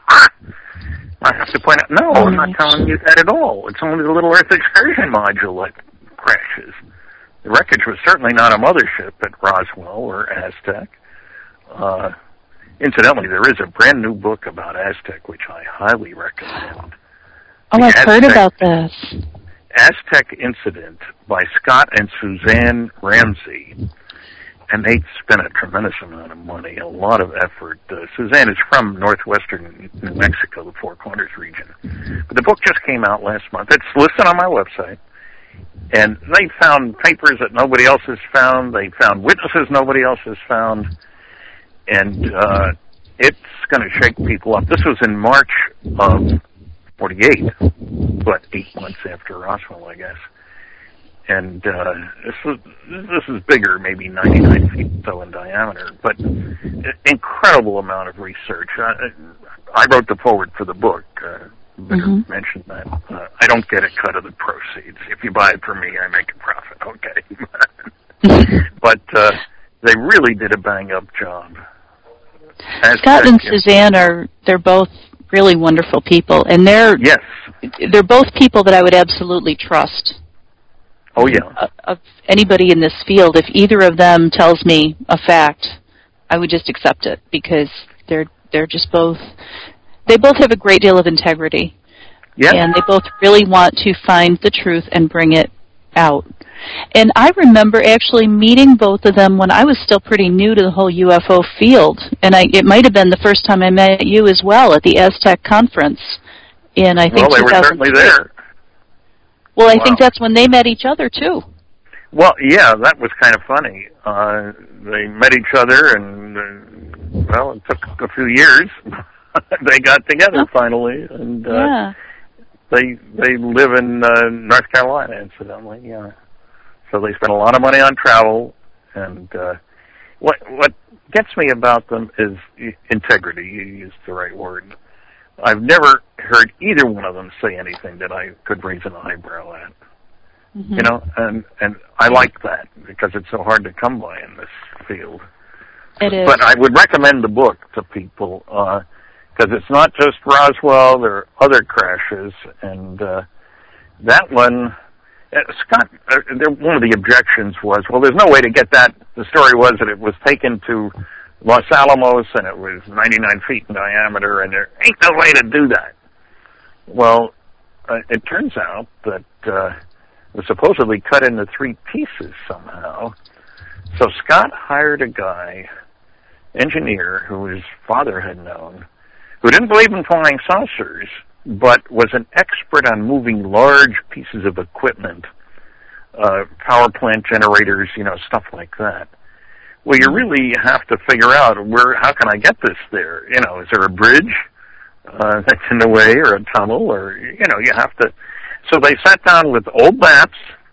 I have to point out, no, I'm not telling you that at all. It's only the little Earth excursion module that crashes. The wreckage was certainly not a mothership at Roswell or Aztec. Uh, incidentally, there is a brand new book about Aztec, which I highly recommend. Oh, the I've Aztec, heard about this. Aztec Incident by Scott and Suzanne Ramsey. And they spent a tremendous amount of money, a lot of effort. Uh, Suzanne is from northwestern New Mexico, the Four Corners region. But the book just came out last month. It's listed on my website. And they found papers that nobody else has found. They found witnesses nobody else has found. And uh, it's going to shake people up. This was in March of forty-eight, but eight months after Roswell, I guess. And uh, this was this is bigger, maybe ninety-nine feet or so in diameter, but incredible amount of research. I, I wrote the foreword for the book. Uh, better mm-hmm. mention that. Uh, I don't get a cut of the proceeds. If you buy it from me, I make a profit. Okay, but uh, they really did a bang-up job. As Scott and Suzanne are they're both really wonderful people, and they're yes, they're both people that I would absolutely trust. Oh, yeah. Of, of anybody in this field, if either of them tells me a fact, I would just accept it because they're they're just both they both have a great deal of integrity. Yeah. And they both really want to find the truth and bring it out. And I remember actually meeting both of them when I was still pretty new to the whole U F O field. And I, it might have been the first time I met you as well at the Aztec conference in, I think, well, they were certainly there. Well, I wow. think that's when they met each other, too. Well, yeah, that was kind of funny. Uh, they met each other, and, uh, well, it took a few years. They got together huh? finally, and uh, yeah. they they live in uh, North Carolina, incidentally. Yeah, so they spend a lot of money on travel, and uh, what what gets me about them is integrity. You used the right word. I've never heard either one of them say anything that I could raise an eyebrow at. Mm-hmm. You know, and and I like that because it's so hard to come by in this field. It is. But I would recommend the book to people because uh, it's not just Roswell. There are other crashes, and uh, that one, uh, Scott. Uh, there, one of the objections was, well, there's no way to get that. The story was that it was taken to Los Alamos, and it was ninety-nine feet in diameter, and there ain't no way to do that. Well, uh, it turns out that uh, it was supposedly cut into three pieces somehow. So Scott hired a guy, engineer, who his father had known, who didn't believe in flying saucers, but was an expert on moving large pieces of equipment, uh, power plant generators, you know, stuff like that. Well, you really have to figure out where, how can I get this there? You know, is there a bridge uh, that's in the way, or a tunnel, or, you know, you have to. So they sat down with old maps,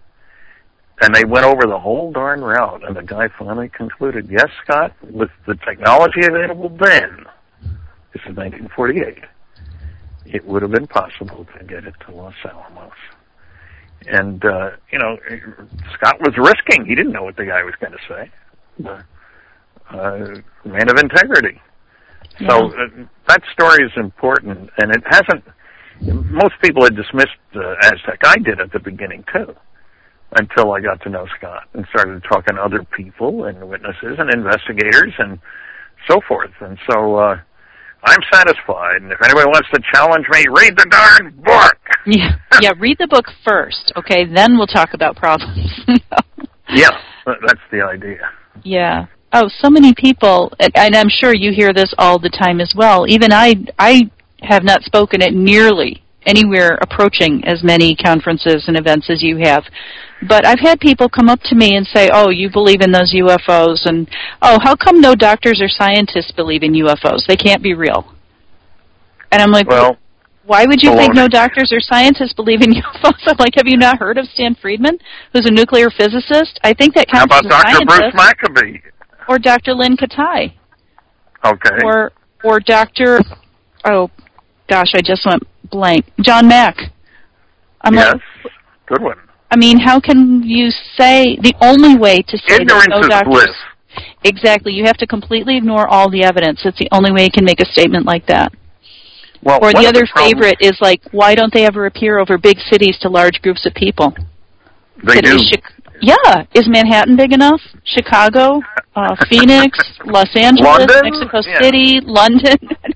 and they went over the whole darn route, and the guy finally concluded, yes, Scott, with the technology available then, this is nineteen forty-eight, it would have been possible to get it to Los Alamos. And, uh, you know, Scott was risking. He didn't know what the guy was going to say. Uh, uh, man of integrity. Yeah. So uh, that story is important, and it hasn't, most people had dismissed uh, Aztec. I did at the beginning, too, until I got to know Scott and started talking to other people and witnesses and investigators and so forth. And so uh, I'm satisfied, and if anybody wants to challenge me, read the darn book. Yeah, yeah, read the book first, okay? Then we'll talk about problems. Yeah, that's the idea. Yeah. Oh, so many people, and I'm sure you hear this all the time as well. Even I, I have not spoken at nearly anywhere approaching as many conferences and events as you have. But I've had people come up to me and say, oh, you believe in those U F Os, and, oh, how come no doctors or scientists believe in U F Os? They can't be real. And I'm like, well, why would you baloney. think no doctors or scientists believe in U F Os? I'm like, have you not heard of Stan Friedman, who's a nuclear physicist? I think that counts as a scientist. How about Doctor scientist. Bruce Maccabee? Or Doctor Lynn Katai. Okay. Or or Doctor Oh, gosh, I just went blank. John Mack. I'm yes, like, good one. I mean, how can you say the only way to say ignorance that no is doctors... bliss. Exactly. You have to completely ignore all the evidence. It's the only way you can make a statement like that. Well, or the other the favorite is like, why don't they ever appear over big cities to large groups of people? They Did do. Chi- yeah. Is Manhattan big enough? Chicago? Uh, Phoenix? Los Angeles? London? Mexico Yeah. City? London?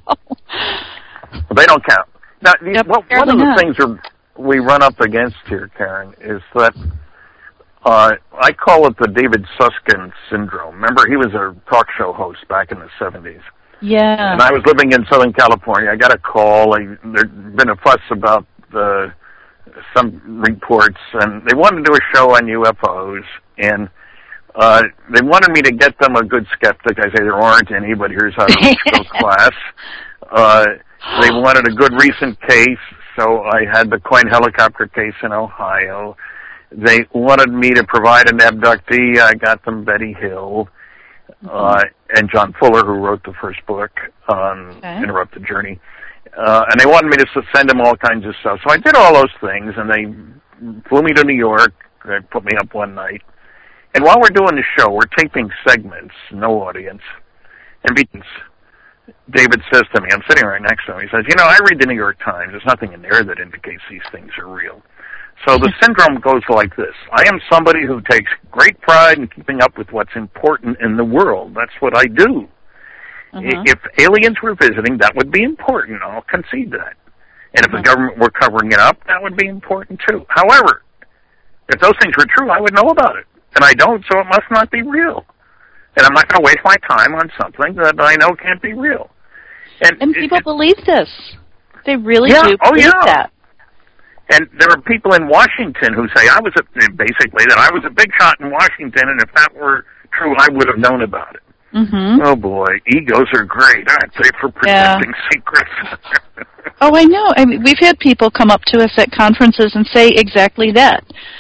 They don't count. Now, Yep, well, one of the not. things are, we run up against here, Karen, is that uh, I call it the David Susskind syndrome. Remember, he was a talk show host back in the seventies. Yeah. And I was living in Southern California. I got a call. I, there'd been a fuss about uh, some reports, and they wanted to do a show on U F Os, and uh, they wanted me to get them a good skeptic. I say there aren't any, but here's how to reach those class. Uh, they wanted a good recent case, so I had the coin helicopter case in Ohio. They wanted me to provide an abductee. I got them Betty Hill. Uh, and John Fuller, who wrote the first book on okay. Interrupted Journey. Uh, and they wanted me to send them all kinds of stuff. So I did all those things, and they flew me to New York. They put me up one night. And while we're doing the show, we're taping segments, no audience. And David says to me, I'm sitting right next to him, he says, you know, I read the New York Times. There's nothing in there that indicates these things are real. So the syndrome goes like this. I am somebody who takes great pride in keeping up with what's important in the world. That's what I do. Uh-huh. If aliens were visiting, that would be important. I'll concede that. And if uh-huh. the government were covering it up, that would be important too. However, if those things were true, I would know about it. And I don't, so it must not be real. And I'm not going to waste my time on something that I know can't be real. And, and people it, believe this. They really yeah, do oh, believe yeah. that. And there are people in Washington who say I was a, basically that I was a big shot in Washington, and if that were true, I would have known about it. Mm-hmm. Oh boy, egos are great, aren't they, for protecting yeah. secrets? Oh, I know. I mean, we've had people come up to us at conferences and say exactly that.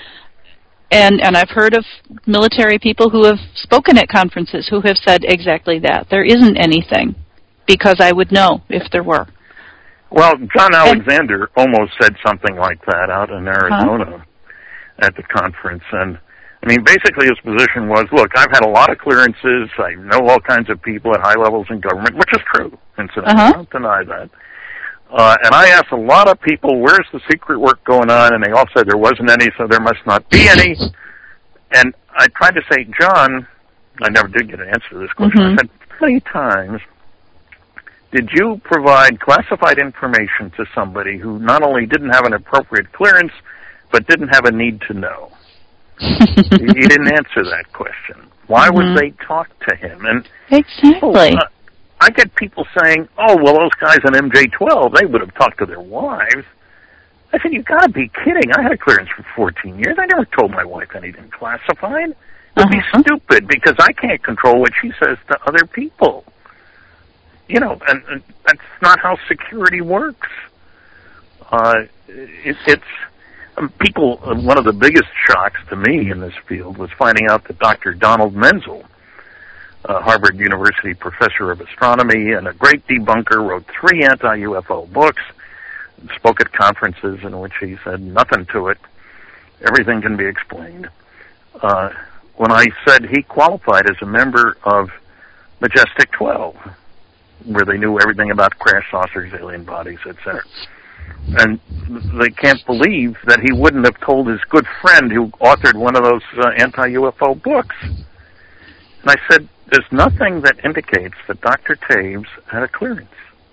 And and I've heard of military people who have spoken at conferences who have said exactly that. There isn't anything, because I would know if there were. Well, John Alexander and, almost said something like that out in Arizona huh? at the conference. And, I mean, basically his position was, look, I've had a lot of clearances. I know all kinds of people at high levels in government, which is true, incidentally. Uh-huh. I don't deny that. Uh, and I asked a lot of people, where's the secret work going on? And they all said there wasn't any, so there must not be any. And I tried to say, John, I never did get an answer to this question. Mm-hmm. I said, how many times did you provide classified information to somebody who not only didn't have an appropriate clearance, but didn't have a need to know? He didn't answer that question. Why mm-hmm. would they talk to him? And exactly. Oh, uh, I get people saying, oh, well, those guys in M J twelve, they would have talked to their wives. I said, you've got to be kidding. I had a clearance for fourteen years. I never told my wife anything classified. It would uh-huh. be stupid, because I can't control what she says to other people. You know, and, and that's not how security works. Uh, it, it's um, people. Uh, one of the biggest shocks to me in this field was finding out that Doctor Donald Menzel, a Harvard University professor of astronomy and a great debunker, wrote three anti-U F O books, spoke at conferences in which he said nothing to it. Everything can be explained. Uh, when I said he qualified as a member of Majestic twelve, where they knew everything about crash saucers, alien bodies, et cetera. And they can't believe that he wouldn't have told his good friend who authored one of those uh, anti-U F O books. And I said, there's nothing that indicates that Doctor Taves had a clearance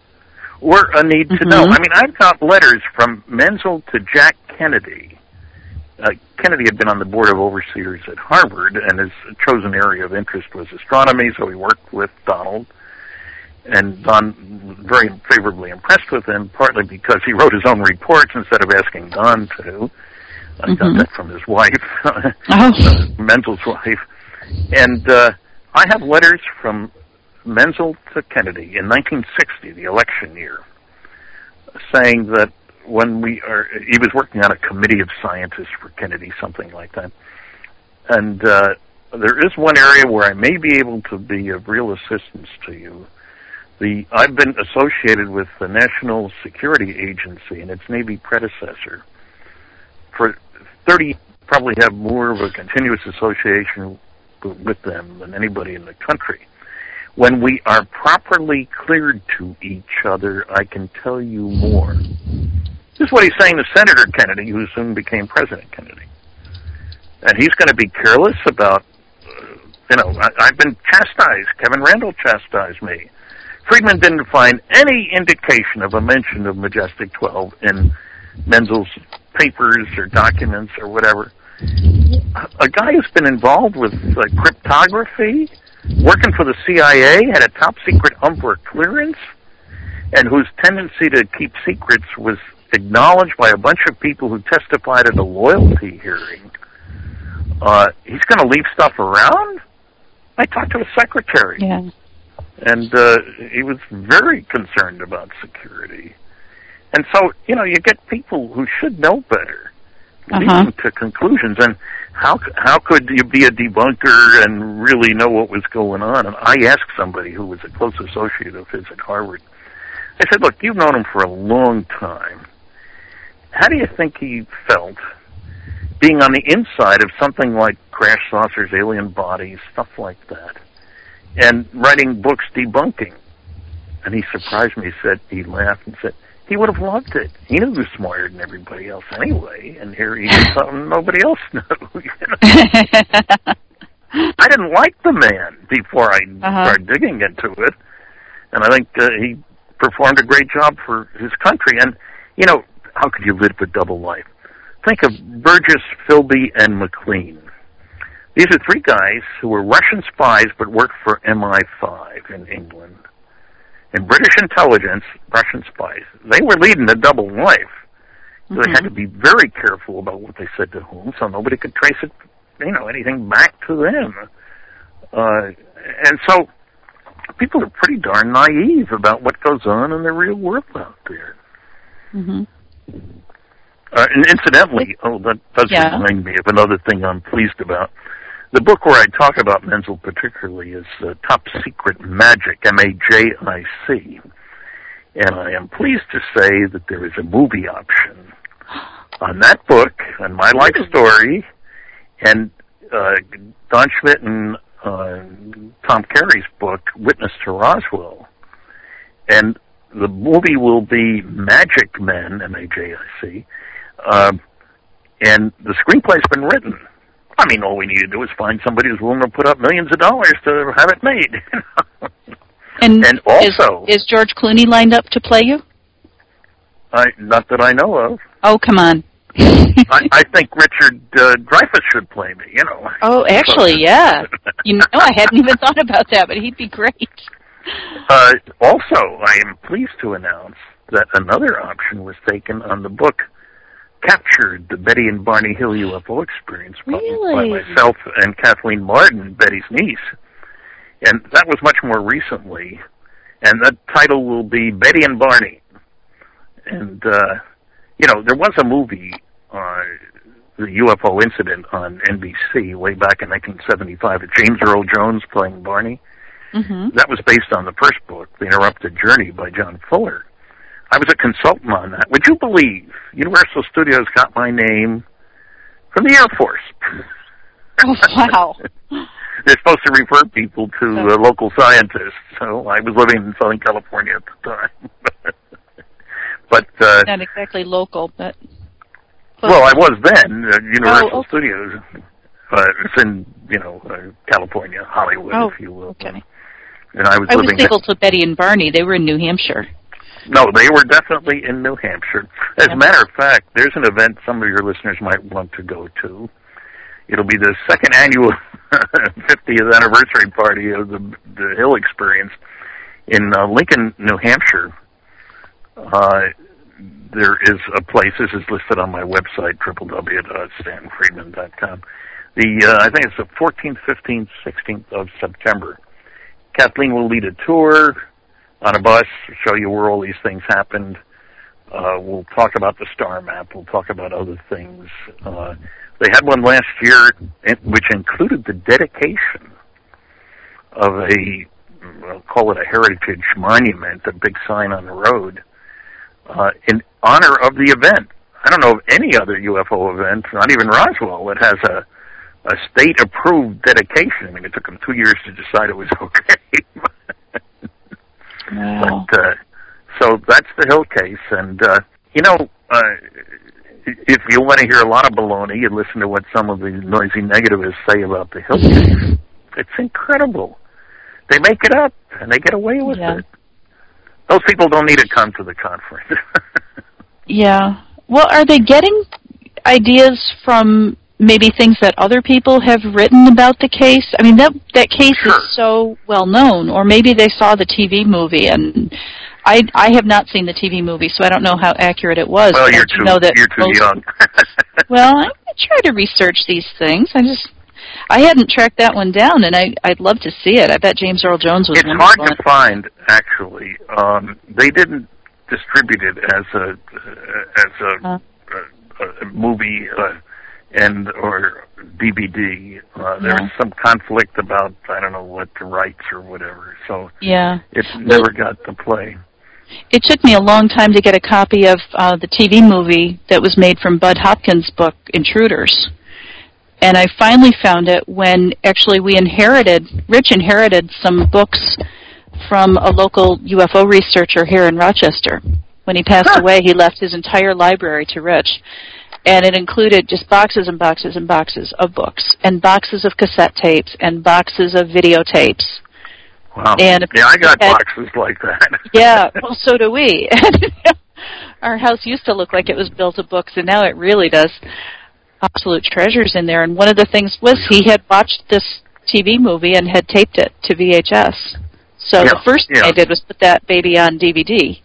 or a need to mm-hmm. know. I mean, I've got letters from Menzel to Jack Kennedy. Uh, Kennedy had been on the board of overseers at Harvard, and his chosen area of interest was astronomy, so he worked with Donald. And Don was very favorably impressed with him, partly because he wrote his own reports instead of asking Don to. I mm-hmm. got that from his wife, oh. Menzel's wife. And uh, I have letters from Menzel to Kennedy in nineteen sixty, the election year, saying that when we are, he was working on a committee of scientists for Kennedy, something like that. And uh, there is one area where I may be able to be of real assistance to you. The, I've been associated with the National Security Agency and its Navy predecessor for thirty, probably have more of a continuous association with them than anybody in the country. When we are properly cleared to each other, I can tell you more. This is what he's saying to Senator Kennedy, who soon became President Kennedy. And he's going to be careless about, uh, you know, I, I've been chastised. Kevin Randall chastised me. Friedman didn't find any indication of a mention of Majestic twelve in Menzel's papers or documents or whatever. A guy who's been involved with uh, cryptography, working for the C I A, had a top-secret Umbra clearance, and whose tendency to keep secrets was acknowledged by a bunch of people who testified at a loyalty hearing. Uh, he's going to leave stuff around? I talked to his secretary. Yeah. And uh, he was very concerned about security. And so, you know, you get people who should know better, leading uh-huh. to conclusions. And how how could you be a debunker and really know what was going on? And I asked somebody who was a close associate of his at Harvard. I said, look, you've known him for a long time. How do you think he felt being on the inside of something like crash saucers, alien bodies, stuff like that, and writing books debunking? And he surprised me. He said, he laughed and said, he would have loved it. He knew he was smarter than everybody else anyway, and here he did something nobody else knew. You know? I didn't like the man before I uh-huh. started digging into it. And I think uh, he performed a great job for his country. And, you know, how could you live a double life? Think of Burgess, Philby, and McLean. These are three guys who were Russian spies but worked for M I five in England. And British intelligence, Russian spies, they were leading a double life. So mm-hmm. They had to be very careful about what they said to whom, so nobody could trace it, you know, anything back to them. Uh, and so people are pretty darn naive about what goes on in the real world out there. Mm-hmm. Uh, and incidentally, oh, that does yeah. remind me of another thing I'm pleased about. The book where I talk about Menzel particularly is uh, Top Secret Magic, M A J I C. And I am pleased to say that there is a movie option on that book, on my life story, and uh, Don Schmidt and uh, Tom Carey's book, Witness to Roswell. And the movie will be Magic Men, M A J I C, uh, and the screenplay's been written. I mean, all we need to do is find somebody who's willing to put up millions of dollars to have it made. and, and also... Is, is George Clooney lined up to play you? I, not that I know of. Oh, come on. I, I think Richard uh, Dreyfuss should play me, you know. Oh, actually, yeah. You know, I hadn't even thought about that, but he'd be great. Uh, also, I am pleased to announce that another option was taken on the book Captured, the Betty and Barney Hill U F O Experience, really? by myself and Kathleen Martin, Betty's niece. And that was much more recently. And that title will be Betty and Barney. And, uh, you know, there was a movie, uh, the U F O Incident on N B C way back in nineteen seventy-five with James Earl Jones playing Barney. Mm-hmm. That was based on the first book, The Interrupted Journey by John Fuller. I was a consultant on that. Would you believe Universal Studios got my name from the Air Force? Oh, wow. They're supposed to refer people to uh, local scientists, so I was living in Southern California at the time. but uh, Not exactly local, but... Well, I was then, uh, Universal oh, okay. Studios. Uh, it's in, you know, uh, California, Hollywood, oh, if you will. Okay. And I was I living was able to Betty and Barney. They were in New Hampshire. No, they were definitely in New Hampshire. As a matter of fact, there's an event some of your listeners might want to go to. It'll be the second annual fiftieth anniversary party of the, the Hill Experience in uh, Lincoln, New Hampshire. Uh, there is a place, this is listed on my website, w w w dot stan friedman dot com. The, uh, I think it's the fourteenth, fifteenth, sixteenth of September. Kathleen will lead a tour on a bus, show you where all these things happened. Uh, we'll talk about the star map. We'll talk about other things. Uh, they had one last year which included the dedication of a, we'll call it a heritage monument, a big sign on the road, uh, in honor of the event. I don't know of any other U F O event, not even Roswell, that has a, a state-approved dedication. I mean, it took them two years to decide it was okay. Wow. But, uh, so that's the Hill case. And, uh, you know, uh, if you want to hear a lot of baloney, you listen to what some of the noisy negativists say about the Hill case. It's incredible. They make it up, and they get away with yeah. it. Those people don't need to come to the conference. Yeah. Well, are they getting ideas from maybe things that other people have written about the case? I mean, that that case sure. is so well known, or maybe they saw the T V movie, and I I have not seen the T V movie, so I don't know how accurate it was. Well, but you're I do too know that you're too most, young. Well, I try to research these things. I just I hadn't tracked that one down, and I I'd love to see it. I bet James Earl Jones was. It's wonderful. hard to find, actually. Um, they didn't distribute it as a uh, as a, huh. a, a movie. Uh, and or D V D. Uh, there yeah. was some conflict about, I don't know what, the rights or whatever. So yeah. it never got to play. It took me a long time to get a copy of uh, the T V movie that was made from Bud Hopkins' book, Intruders. And I finally found it when actually we inherited, Rich inherited some books from a local U F O researcher here in Rochester. When he passed huh. away, he left his entire library to Rich. And it included just boxes and boxes and boxes of books, and boxes of cassette tapes, and boxes of videotapes Wow. And yeah, I got had, boxes like that. Yeah, well, so do we. Our house used to look like it was built of books, and now it really does. Absolute treasures in there. And one of the things was he had watched this T V movie and had taped it to V H S. So yeah, the first thing yeah. I did was put that baby on D V D.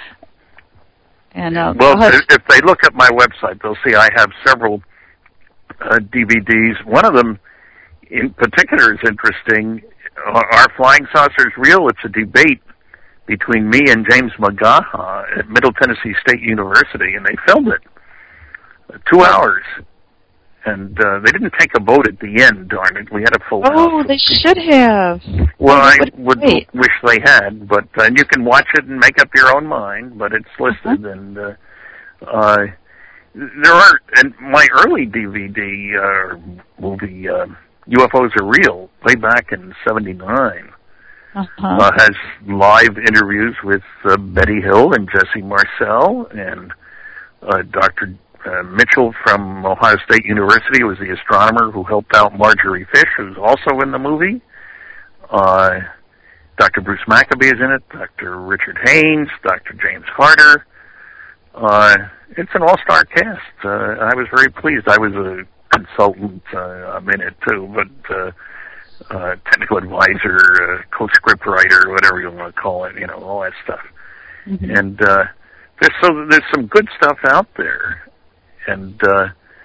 And uh, well, have, if they look at my website, they'll see I have several uh, D V Ds. One of them, in particular, is interesting. Are Flying Saucers Real? It's a debate between me and James McGaha at Middle Tennessee State University, and they filmed it. Two hours. And uh, they didn't take a vote at the end, darn it. We had a full house. Oh, they should have. Well, I would would wait. wish they had, but uh, you can watch it and make up your own mind, but it's listed. Uh-huh. And uh, uh, there are, and my early D V D uh, movie, uh, U F Os Are Real, way back in seventy-nine, uh-huh. uh, has live interviews with uh, Betty Hill and Jesse Marcel and uh, Doctor Uh, Mitchell from Ohio State University was the astronomer who helped out Marjorie Fish, who's also in the movie. Uh, Doctor Bruce Maccabee is in it, Doctor Richard Haynes, Doctor James Harder. Uh, it's an all-star cast. Uh, I was very pleased. I was a consultant. Uh, I'm in it, too, but uh, uh, technical advisor, uh, co-script writer, whatever you want to call it, you know, all that stuff. Mm-hmm. And uh, there's, so there's some good stuff out there. And uh,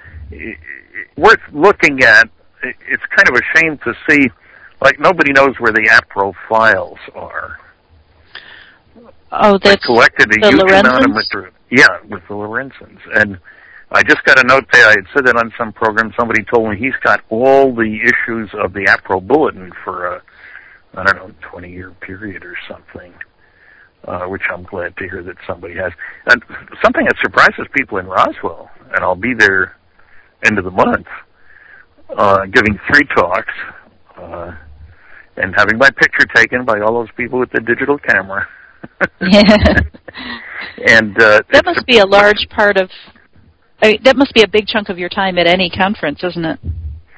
worth looking at. It's kind of a shame to see, like, nobody knows where the APRO files are. Oh, that's they collected a the huge Lorenzens? amount of material. Yeah, with the Lorenzens. And I just got a note there. I had said that on some program. Somebody told me he's got all the issues of the APRO Bulletin for a, I don't know, twenty-year period or something. Uh, which I'm glad to hear that somebody has. And something that surprises people in Roswell, and I'll be there end of the month, uh, giving three talks, uh, and having my picture taken by all those people with the digital camera. Yeah. And uh, that must be a large part of, I mean, that must be a big chunk of your time at any conference, isn't it?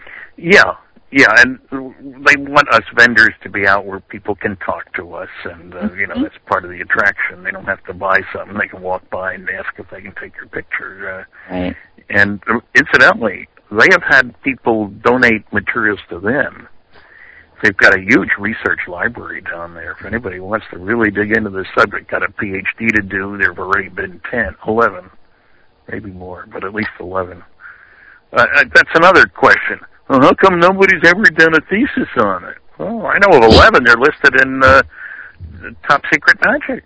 Yeah. Yeah, and they want us vendors to be out where people can talk to us, and, uh, you know, that's part of the attraction. They don't have to buy something. They can walk by and ask if they can take your picture. Uh, right. And incidentally, they have had people donate materials to them. They've got a huge research library down there. If anybody wants to really dig into this subject, got a P H D to do, there have already been ten, eleven, maybe more, but at least eleven. Uh, that's another question. Well, how come nobody's ever done a thesis on it? Well, I know of eleven. They're listed in uh, Top Secret Magic.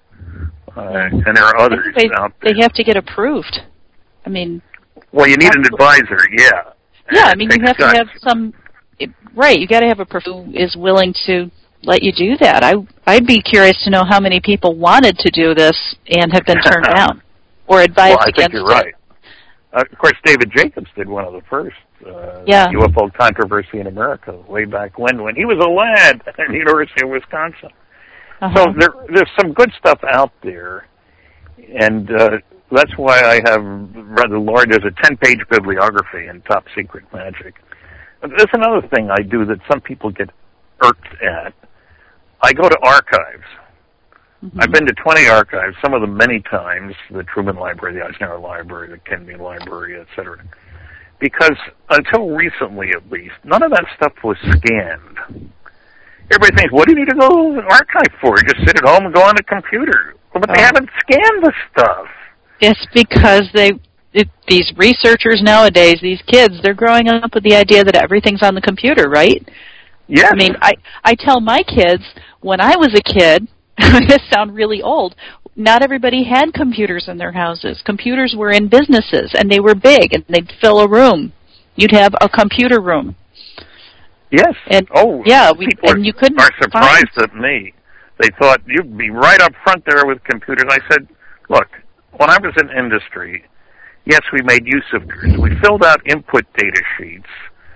Uh, and there are others they, out there. They have to get approved. I mean... Well, you need an advisor, yeah. Yeah, I mean, you have guts. to have some... Right, you got to have a person who is willing to let you do that. I, I'd be curious to know how many people wanted to do this and have been turned down or advised well, I against think you're right. it. Uh, of course, David Jacobs did one of the first uh, yeah. U F O controversy in America way back when, when he was a lad at the University of Wisconsin. Uh-huh. So there, there's some good stuff out there, and uh, that's why I have rather large, there's a ten-page bibliography in Top Secret Magic. There's another thing I do that some people get irked at. I go to archives. Mm-hmm. I've been to twenty archives, some of them many times, the Truman Library, the Eisenhower Library, the Kennedy Library, et cetera. Because until recently, at least, none of that stuff was scanned. Everybody thinks, what do you need to go to an archive for? Just sit at home and go on a computer. Well, but they oh. haven't scanned the stuff. It's because they, it, these researchers nowadays, these kids, they're growing up with the idea that everything's on the computer, right? Yes. I mean, I, I tell my kids, when I was a kid, this sounds really old, not everybody had computers in their houses. Computers were in businesses, and they were big, and they'd fill a room. You'd have a computer room. Yes. And, oh, yeah, we, people and you couldn't are surprised find... at me. They thought you'd be right up front there with computers. I said, look, when I was in industry, yes, we made use of computers. We filled out input data sheets.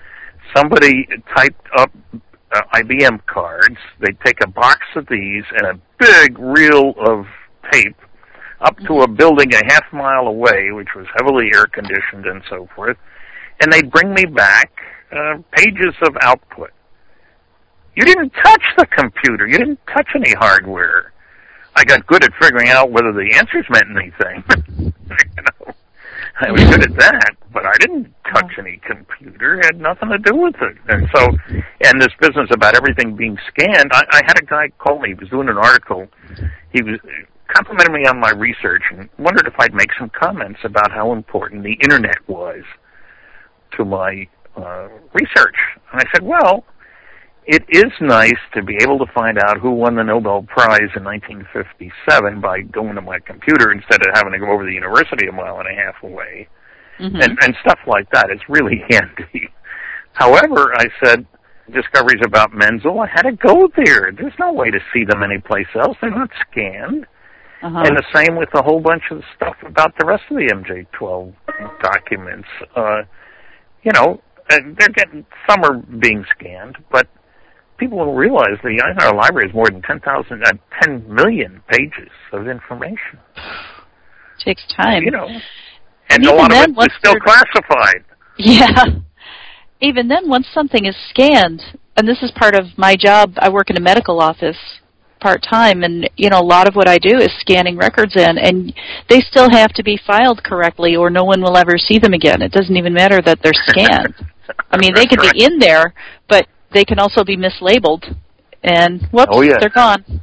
Somebody typed up uh, I B M cards. They'd take a box of these and a big reel of tape up to a building a half mile away, which was heavily air-conditioned and so forth, and they'd bring me back uh, pages of output. You didn't touch the computer. You didn't touch any hardware. I got good at figuring out whether the answers meant anything. you know, I was good at that, but I didn't touch any computer. It had nothing to do with it. And so, and this business about everything being scanned, I, I had a guy call me. He was doing an article. He was complimenting me on my research and wondered if I'd make some comments about how important the Internet was to my uh, research. And I said, well, it is nice to be able to find out who won the Nobel Prize in nineteen fifty-seven by going to my computer instead of having to go over to the university a mile and a half away, mm-hmm. and, and stuff like that. It's really handy. However, I said, discoveries about Menzel, I had to go there. There's no way to see them anyplace else. They're not scanned. Uh-huh. And the same with a whole bunch of stuff about the rest of the M J twelve documents. Uh, you know, they're getting, some are being scanned, but people don't realize the Eisenhower Library has more than ten thousand, uh, ten million pages of information. It takes time. You know, and, and a lot of then, it is still classified. Yeah. Even then, once something is scanned, and this is part of my job, I work in a medical office part-time, and, you know, a lot of what I do is scanning records in, and they still have to be filed correctly or no one will ever see them again. It doesn't even matter that they're scanned. I mean, they could right. be in there, but they can also be mislabeled, and whoops, oh, yes. they're gone.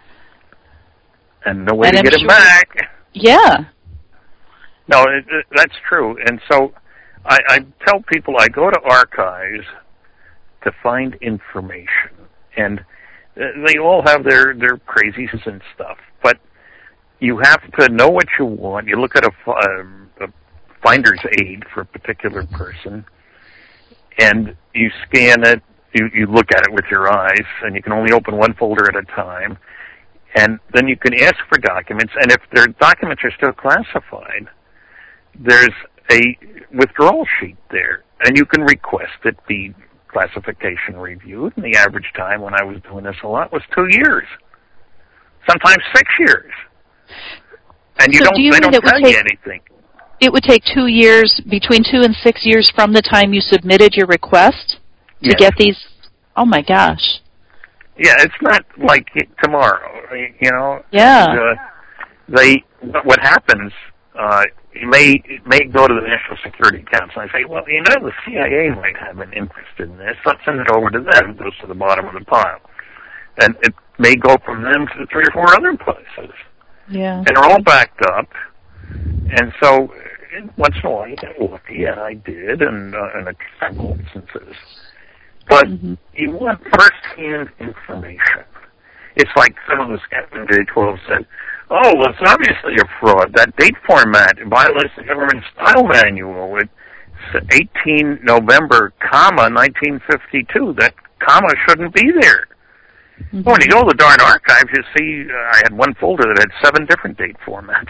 And no way and to I'm get sure them back. Yeah. No, it, it, that's true. And so I, I tell people I go to archives to find information, and they all have their, their crazies and stuff, but you have to know what you want. You look at a, a, a finder's aid for a particular person, and you scan it. You, you look at it with your eyes, and you can only open one folder at a time. And then you can ask for documents, and if their documents are still classified, there's a withdrawal sheet there, and you can request it be classification reviewed. And the average time when I was doing this a lot was two years, sometimes six years. And you so don't, do you they don't tell take, you anything. It would take two years, between two and six years from the time you submitted your request? To yes. get these, oh my gosh. Yeah, it's not like tomorrow, you know. Yeah. And, uh, they, what happens, uh, you may, it may go to the National Security Council and say, well, you know, the C I A might have an interest in this. Let's send it over to them. It goes to the bottom of the pile. And it may go from them to three or four other places. Yeah. And they're all backed up. And so, once in a while, you get lucky, yeah, I did, and uh, in a several instances. But mm-hmm. you want first-hand information. It's like some of the Captain J twelve said, oh, well, it's obviously a fraud. That date format violates the government style manual. It's eighteen November, comma, nineteen fifty-two. That comma shouldn't be there. Mm-hmm. When you go to the darn archives, you see uh, I had one folder that had seven different date formats.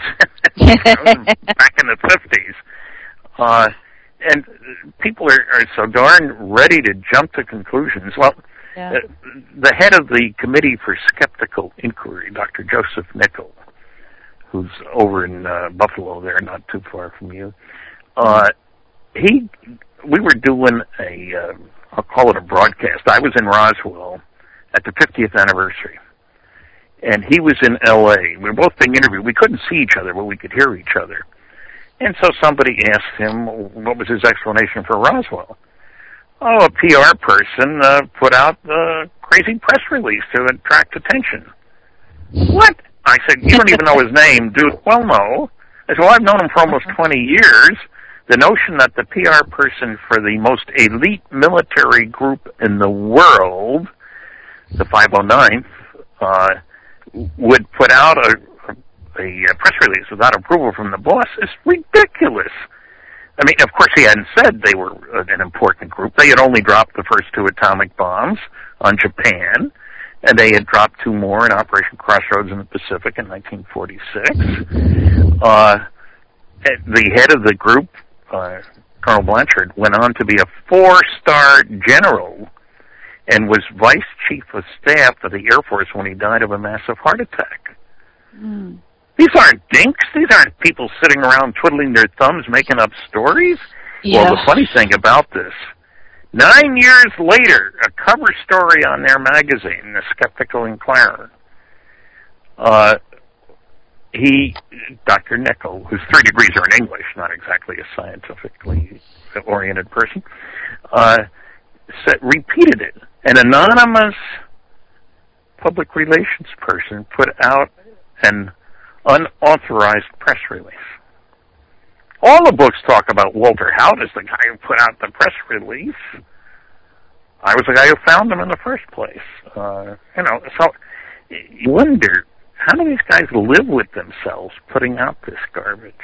Back in the fifties. Uh, and people are, are so darn ready to jump to conclusions. Well, yeah. uh, the head of the Committee for Skeptical Inquiry, Doctor Joseph Nickel, who's over in uh, Buffalo there, not too far from you, uh, he, we were doing a, uh, I'll call it a broadcast. I was in Roswell at the fiftieth anniversary, and he was in L A We were both being interviewed. We couldn't see each other, but we could hear each other. And so somebody asked him what was his explanation for Roswell. Oh, a P R person uh, put out a crazy press release to attract attention. What? I said, you don't even know his name, dude. Well, no. I said, well, I've known him for almost twenty years. The notion that the P R person for the most elite military group in the world, the five oh ninth, uh, would put out a, a, a press release without approval from the boss is ridiculous. I mean, of course, he hadn't said they were an important group. They had only dropped the first two atomic bombs on Japan, and they had dropped two more in Operation Crossroads in the Pacific in nineteen forty-six. Uh, the head of the group, uh, Colonel Blanchard, went on to be a four-star general and was vice chief of staff of the Air Force when he died of a massive heart attack. Mm. These aren't dinks. These aren't people sitting around twiddling their thumbs making up stories. Yeah. Well, the funny thing about this, Nine years later, a cover story on their magazine, The Skeptical Inquirer, uh, he, Doctor Nichol, whose three degrees are in English, not exactly a scientifically oriented person, uh, said, repeated it. An anonymous public relations person put out an unauthorized press release. All the books talk about Walter Haut as the guy who put out the press release. I was the guy who found them in the first place. Uh, you know, so you wonder, how do these guys live with themselves putting out this garbage?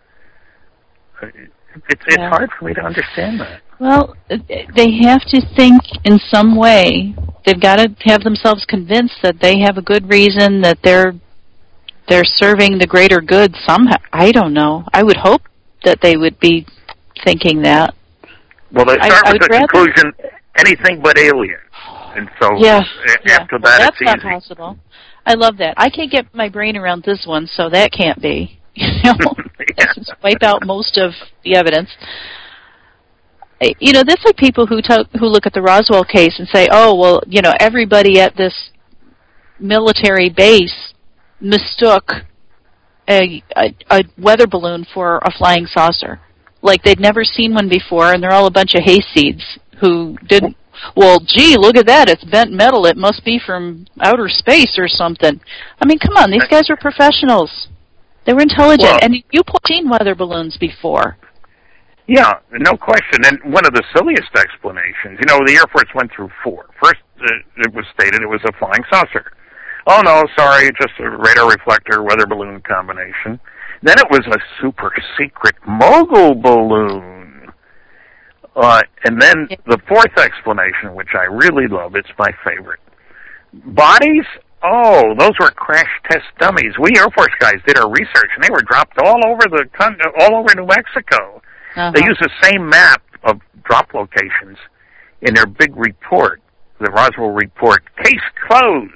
It's, it's yeah. hard for me to understand that. Well, they have to think in some way. They've got to have themselves convinced that they have a good reason, that they're they're serving the greater good somehow. I don't know. I would hope that they would be thinking that. Well, they start I, with I the rather... conclusion, anything but aliens. And so yeah, after yeah. that, well, that's it's not easy. possible. I love that. I can't get my brain around this one, so that can't be. You know, yeah. Just wipe out most of the evidence. You know, that's like people who to- who look at the Roswell case and say, "Oh, well, you know, everybody at this military base mistook a, a, a weather balloon for a flying saucer. Like they'd never seen one before, and they're all a bunch of hayseeds who didn't, well, gee, look at that, it's bent metal, it must be from outer space or something. I mean, come on, these guys were professionals. They were intelligent, well, and you've seen weather balloons before. Yeah, no question. And one of the silliest explanations, you know, the Air Force went through four. First, uh, it was stated it was a flying saucer. Oh, no, sorry, just a radar reflector weather balloon combination. Then it was a super secret mogul balloon. Uh, and then the fourth explanation, which I really love, it's my favorite. Bodies? Oh, those were crash test dummies. We Air Force guys did our research, and they were dropped all over the con- all over New Mexico. Uh-huh. They used the same map of drop locations in their big report, the Roswell report. Case closed.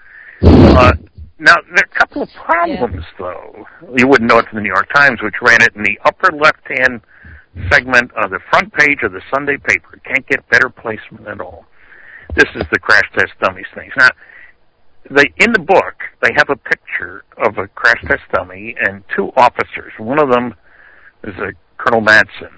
Uh, now, there are a couple of problems, yeah. though. You wouldn't know it from the New York Times, which ran it in the upper left-hand segment of the front page of the Sunday paper. Can't get better placement at all. This is the crash test dummies things. Now, they in the book, they have a picture of a crash test dummy and two officers. One of them is a Colonel Madsen.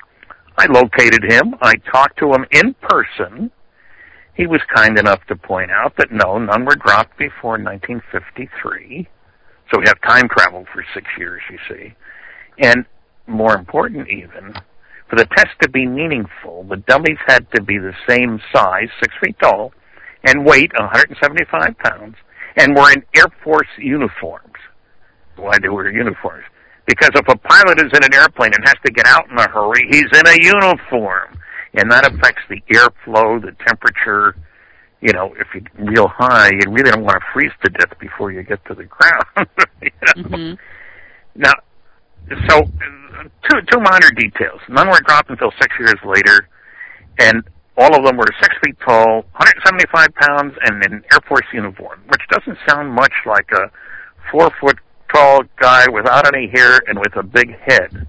I located him. I talked to him in person. He was kind enough to point out that no, none were dropped before nineteen fifty-three. So we have time travel for six years, you see. And more important even, for the test to be meaningful, the dummies had to be the same size, six feet tall, and weight one hundred seventy-five pounds, and were in Air Force uniforms. Why they wear uniforms? Because if a pilot is in an airplane and has to get out in a hurry, he's in a uniform. And that affects the airflow, the temperature. You know, if you're real high, you really don't want to freeze to death before you get to the ground. you know? Mm-hmm. Now, so two two minor details. None were dropped until six years later, and all of them were six feet tall, one hundred seventy-five pounds, and in an Air Force uniform, which doesn't sound much like a four-foot-tall guy without any hair and with a big head.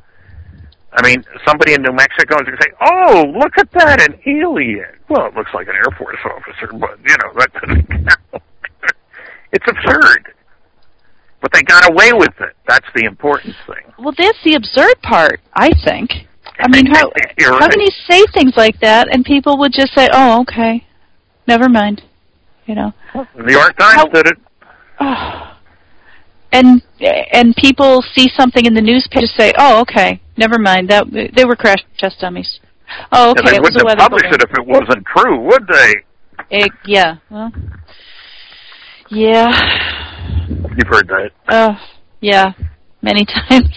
I mean, somebody in New Mexico is going to say, oh, look at that, an alien. Well, it looks like an Air Force officer, but, you know, that doesn't count. It's absurd. But they got away with it. That's the important thing. Well, that's the absurd part, I think. I mean, how, You're how right. can you say things like that and people would just say, oh, okay, never mind, you know? The New York Times how, did it. Oh. And and people see something in the newspaper and say, oh, okay, never mind, that they were crash test dummies. Oh, okay, yeah, they it was wouldn't a have weather published balloon. it if it wasn't true, would they? It, yeah, well, yeah. You've heard that. Oh, yeah, many times.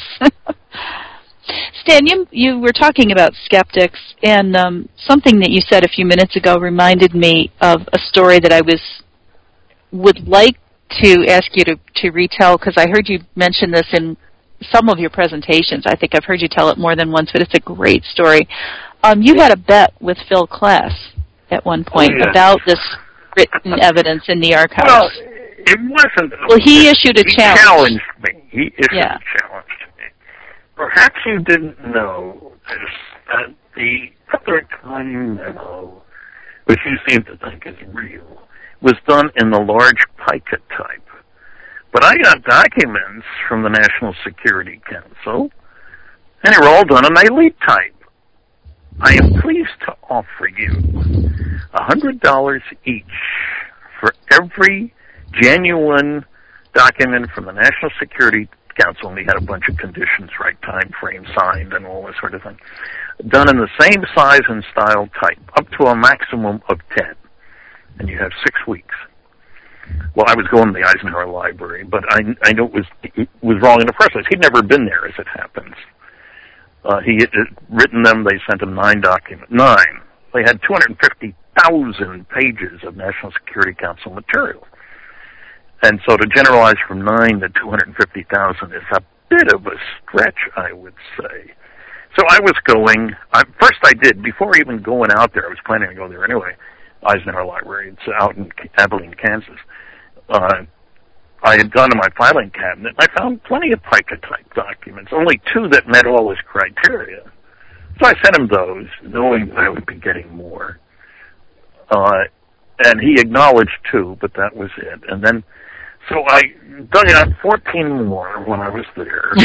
Stan, you, you were talking about skeptics, and um, something that you said a few minutes ago reminded me of a story that I was would like to ask you to, to retell, because I heard you mention this in some of your presentations. I think I've heard you tell it more than once, but it's a great story. Um, you had a bet with Phil Klass at one point oh, yes. about this written evidence in the archives. Well, it wasn't. Well, he issued a he challenge. He challenged me. He issued yeah. a challenge to me. Perhaps you didn't know this, that the other time memo, which you seem to think is real, was done in the large pica type. But I got documents from the National Security Council, and they were all done in elite type. I am pleased to offer you one hundred dollars each for every genuine document from the National Security Council, and we had a bunch of conditions, right, time frame signed and all this sort of thing, done in the same size and style type, up to a maximum of ten, and you have six weeks. Well, I was going to the Eisenhower Library, but I, I knew it was, it was wrong in the first place. He'd never been there, as it happens. Uh, he had written them, they sent him nine documents. Nine. They had two hundred fifty thousand pages of National Security Council material. And so to generalize from nine to two hundred fifty thousand is a bit of a stretch, I would say. So I was going, I, first I did, before even going out there, I was planning to go there anyway, Eisenhower Library, it's out in Abilene, Kansas. Uh, I had gone to my filing cabinet, and I found plenty of pica-type documents, only two that met all his criteria. So I sent him those, knowing that I would be getting more. Uh, and he acknowledged two, but that was it. And then, so I dug out fourteen more when I was there,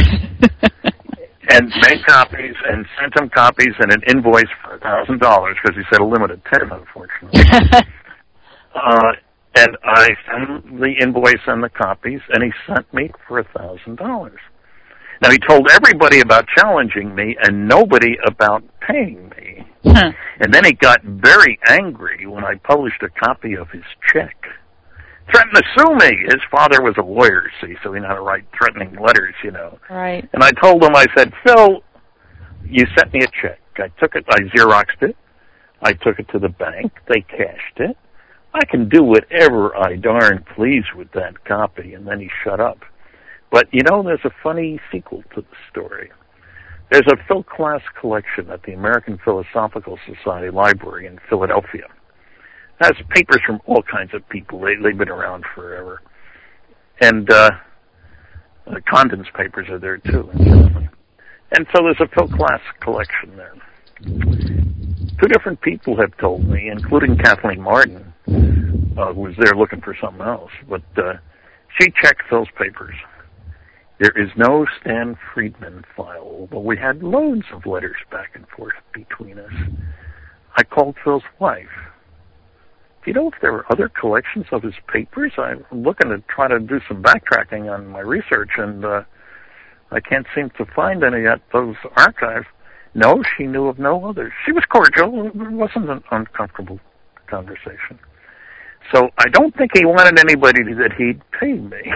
and made copies, and sent him copies and an invoice for a thousand dollars, because he said a limit of ten, unfortunately. uh, and I sent him the invoice and the copies, and he sent me for a thousand dollars. Now, he told everybody about challenging me and nobody about paying me. Huh. And then he got very angry when I published a copy of his check. Threatened to sue me. His father was a lawyer, see, so he knew how to write threatening letters, you know. Right. And I told him, I said, Phil, you sent me a check. I took it, I Xeroxed it. I took it to the bank. They cashed it. I can do whatever I darn please with that copy. And then he shut up. But, you know, there's a funny sequel to the story. There's a Phil Klass collection at the American Philosophical Society Library in Philadelphia. It has papers from all kinds of people. They, they've been around forever. And uh, the Condon's papers are there, too. And so there's a Phil Klass collection there. Two different people have told me, including Kathleen Martin, uh, who was there looking for something else, but uh, she checked Phil's papers. There is no Stan Friedman file, although we had loads of letters back and forth between us. I called Phil's wife. Do you know if there were other collections of his papers? I'm looking to try to do some backtracking on my research, and uh, I can't seem to find any at those archives. No, she knew of no others. She was cordial. It wasn't an uncomfortable conversation. So I don't think he wanted anybody that he'd pay me.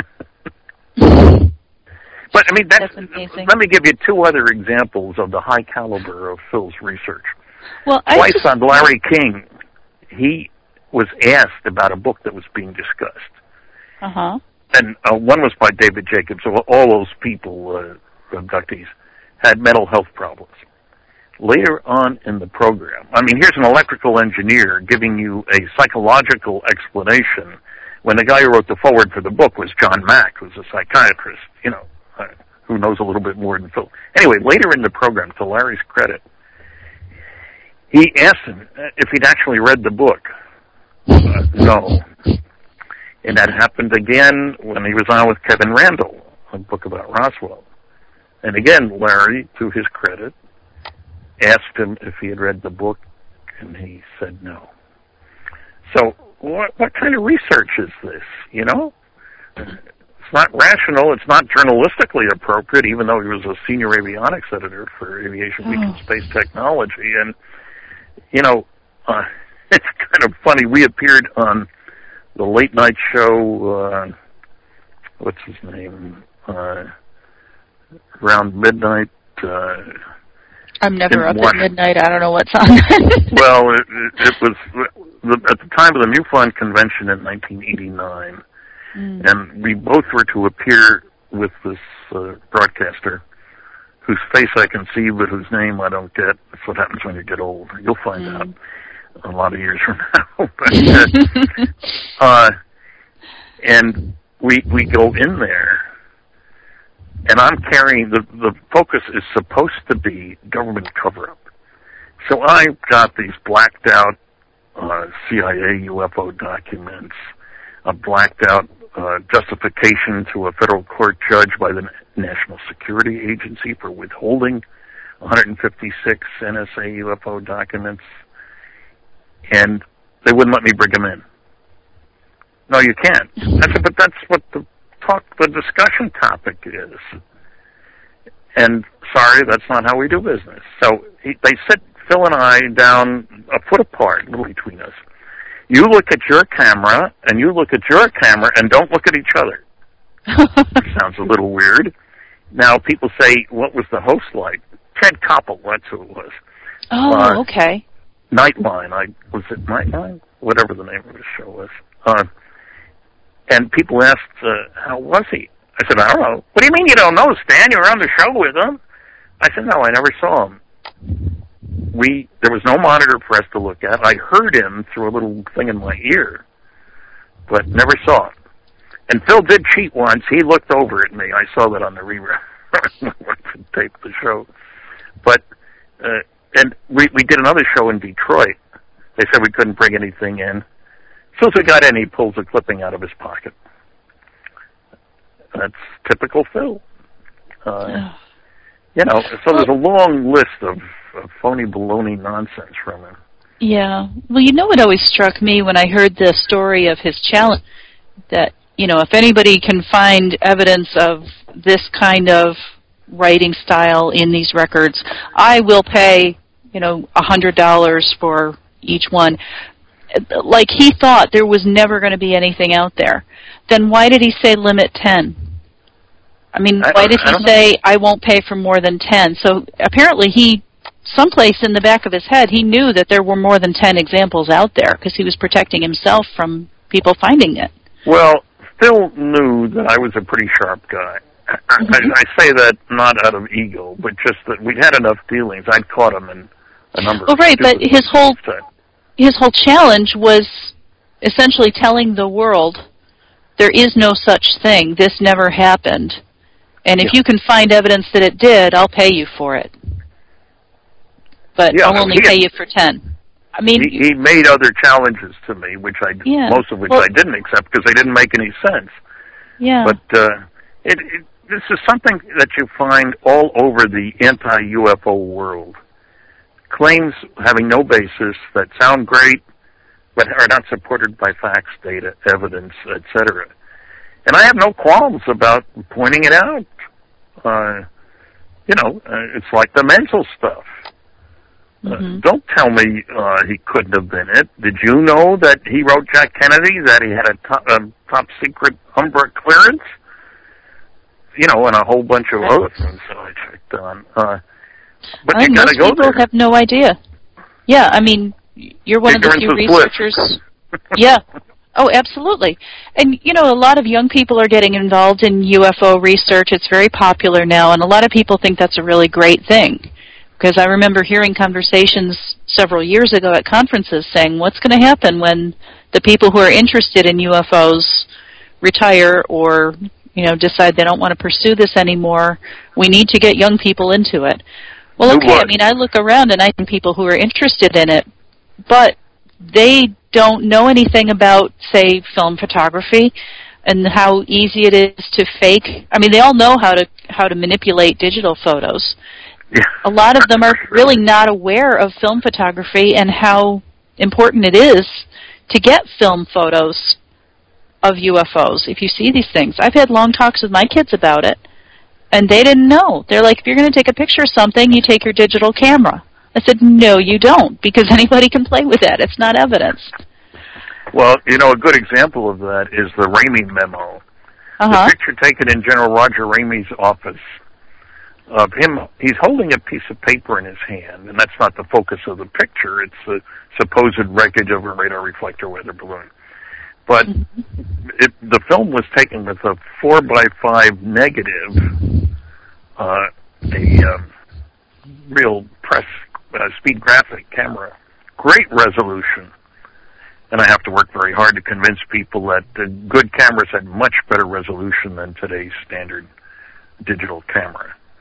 But, I mean, that's, that's amazing. Let me give you two other examples of the high caliber of Phil's research. Well, Twice just... on Larry King, he was asked about a book that was being discussed. Uh-huh. And uh, one was by David Jacobs. So all those people, uh, abductees, had mental health problems. Later on in the program, I mean, here's an electrical engineer giving you a psychological explanation when the guy who wrote the foreword for the book was John Mack, who's a psychiatrist, you know, uh, who knows a little bit more than Phil. Anyway, later in the program, to Larry's credit, he asked him if he'd actually read the book. Uh, no. And that happened again when he was on with Kevin Randall, a book about Roswell. And again, Larry, to his credit, asked him if he had read the book, and he said no. So what, what kind of research is this, you know? It's not rational. It's not journalistically appropriate, even though he was a senior avionics editor for Aviation Week and Space Technology. And, you know, uh, it's kind of funny. We appeared on the late night show, uh, what's his name, uh, around midnight. Uh, I'm never up at midnight. I don't know what's on. Well, it, it was at the time of the MUFON convention in nineteen eighty-nine, mm. and we both were to appear with this uh, broadcaster whose face I can see, but whose name I don't get. That's what happens when you get old. You'll find mm. out a lot of years from now. but, uh, uh, and we we go in there. And I'm carrying, the, the focus is supposed to be government cover-up. So I got these blacked out uh, C I A U F O documents, a blacked out uh, justification to a federal court judge by the National Security Agency for withholding one hundred fifty-six N S A U F O documents, and they wouldn't let me bring them in. No, you can't. I said, but that's what the talk, the discussion topic is. And sorry, that's not how we do business. So he, they sit Phil and I down a foot apart, a little between us. You look at your camera, and you look at your camera, and don't look at each other. Sounds a little weird. Now, people say, what was the host like? Ted Koppel, that's who it was. Oh, uh, okay. Nightline. I was it Nightline? Whatever the name of the show was. Uh, and people asked, uh, how was he? I said, I don't know. What do you mean you don't know, Stan? You were on the show with him. I said, no, I never saw him. We There was no monitor for us to look at. I heard him through a little thing in my ear, but never saw him. And Phil did cheat once. He looked over at me. I saw that on the rerun. Tape the show. But, uh, and we, we did another show in Detroit. They said we couldn't bring anything in. As soon as we got in, he pulls a clipping out of his pocket. That's typical Phil. Uh, you know, so there's a long list of, of phony baloney nonsense from him. Yeah. Well, you know what always struck me when I heard the story of his challenge, that, you know, if anybody can find evidence of this kind of writing style in these records, I will pay, you know, a hundred dollars for each one. Like he thought there was never going to be anything out there. Then why did he say limit ten? I mean, I why did he say know. I won't pay for more than ten? So apparently he, someplace in the back of his head, he knew that there were more than ten examples out there because he was protecting himself from people finding it. Well, Phil knew that I was a pretty sharp guy. Mm-hmm. I, I say that not out of ego, but just that we'd had enough dealings. I'd caught him in a number well, of right, but his whole time. his whole challenge was essentially telling the world there is no such thing. This never happened. And if yeah. you can find evidence that it did, I'll pay you for it. But yeah, I'll only pay had, you for ten. I mean, he, he made other challenges to me, which I yeah. most of which well, I didn't accept because they didn't make any sense. Yeah. But uh, it, it, this is something that you find all over the anti-U F O world. Claims having no basis that sound great, but are not supported by facts, data, evidence, et cetera. And I have no qualms about pointing it out. Uh, you know, uh, it's like the mental stuff. Mm-hmm. Uh, don't tell me uh, he couldn't have been it. Did you know that he wrote Jack Kennedy, that he had a top, um, top secret Umbra clearance? You know, and a whole bunch of other things that I checked on. Uh, but I you got to go there. Most people have no idea. Yeah, I mean, you're one Ignorance of the few researchers. Yeah. Oh, absolutely. And, you know, a lot of young people are getting involved in U F O research. It's very popular now, and a lot of people think that's a really great thing. Because I remember hearing conversations several years ago at conferences saying, what's going to happen when the people who are interested in U F Os retire or, you know, decide they don't want to pursue this anymore? We need to get young people into it. Well, okay, I mean, I look around and I see people who are interested in it, but they don't know anything about, say, film photography and how easy it is to fake. I mean, they all know how to how to manipulate digital photos. Yeah. A lot of them are really not aware of film photography and how important it is to get film photos of U F Os if you see these things. I've had long talks with my kids about it, and they didn't know. They're like, if you're going to take a picture of something, you take your digital camera. I said, no, you don't, because anybody can play with that. It's not evidence. Well, you know, a good example of that is the Ramey memo. Uh-huh. The picture taken in General Roger Ramey's office of him, he's holding a piece of paper in his hand, and that's not the focus of the picture. It's the supposed wreckage of a radar reflector weather balloon. But it, the film was taken with a four by five negative, uh, a um, real press uh, speed graphic camera. Great resolution. And I have to work very hard to convince people that the good cameras had much better resolution than today's standard digital camera.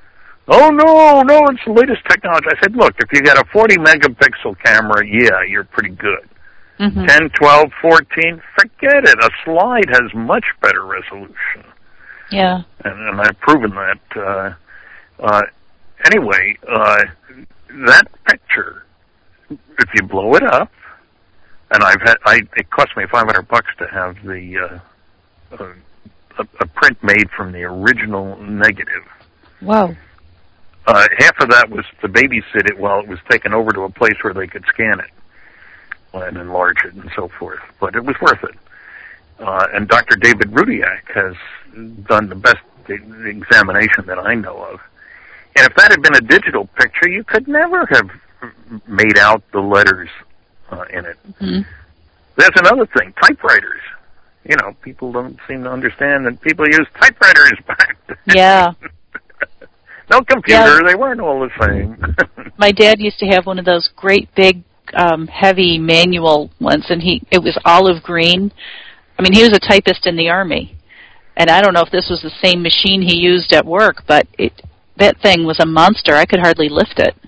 Oh, no, no, it's the latest technology. I said, look, if you got a forty megapixel camera, yeah, you're pretty good. Mm-hmm. ten, twelve, fourteen, forget it. A slide has much better resolution. Yeah. And, and I've proven that. Uh, uh, anyway, uh, that picture, if you blow it up, and I've had, I, it cost me five hundred bucks to have the, uh, uh, a, a print made from the original negative. Wow. Uh, half of that was to babysit it while it was taken over to a place where they could scan it and enlarge it and so forth. But it was worth it. Uh, and Doctor David Rudiak has done the best examination that I know of. And if that had been a digital picture, you could never have made out the letters uh, in it. Mm-hmm. There's another thing, typewriters. You know, people don't seem to understand that people used typewriters back then. Yeah. No computer, yeah. They weren't all the same. My dad used to have one of those great big, um, heavy manual ones, and he it was olive green. I mean, he was a typist in the Army, and I don't know if this was the same machine he used at work, but it that thing was a monster. I could hardly lift it.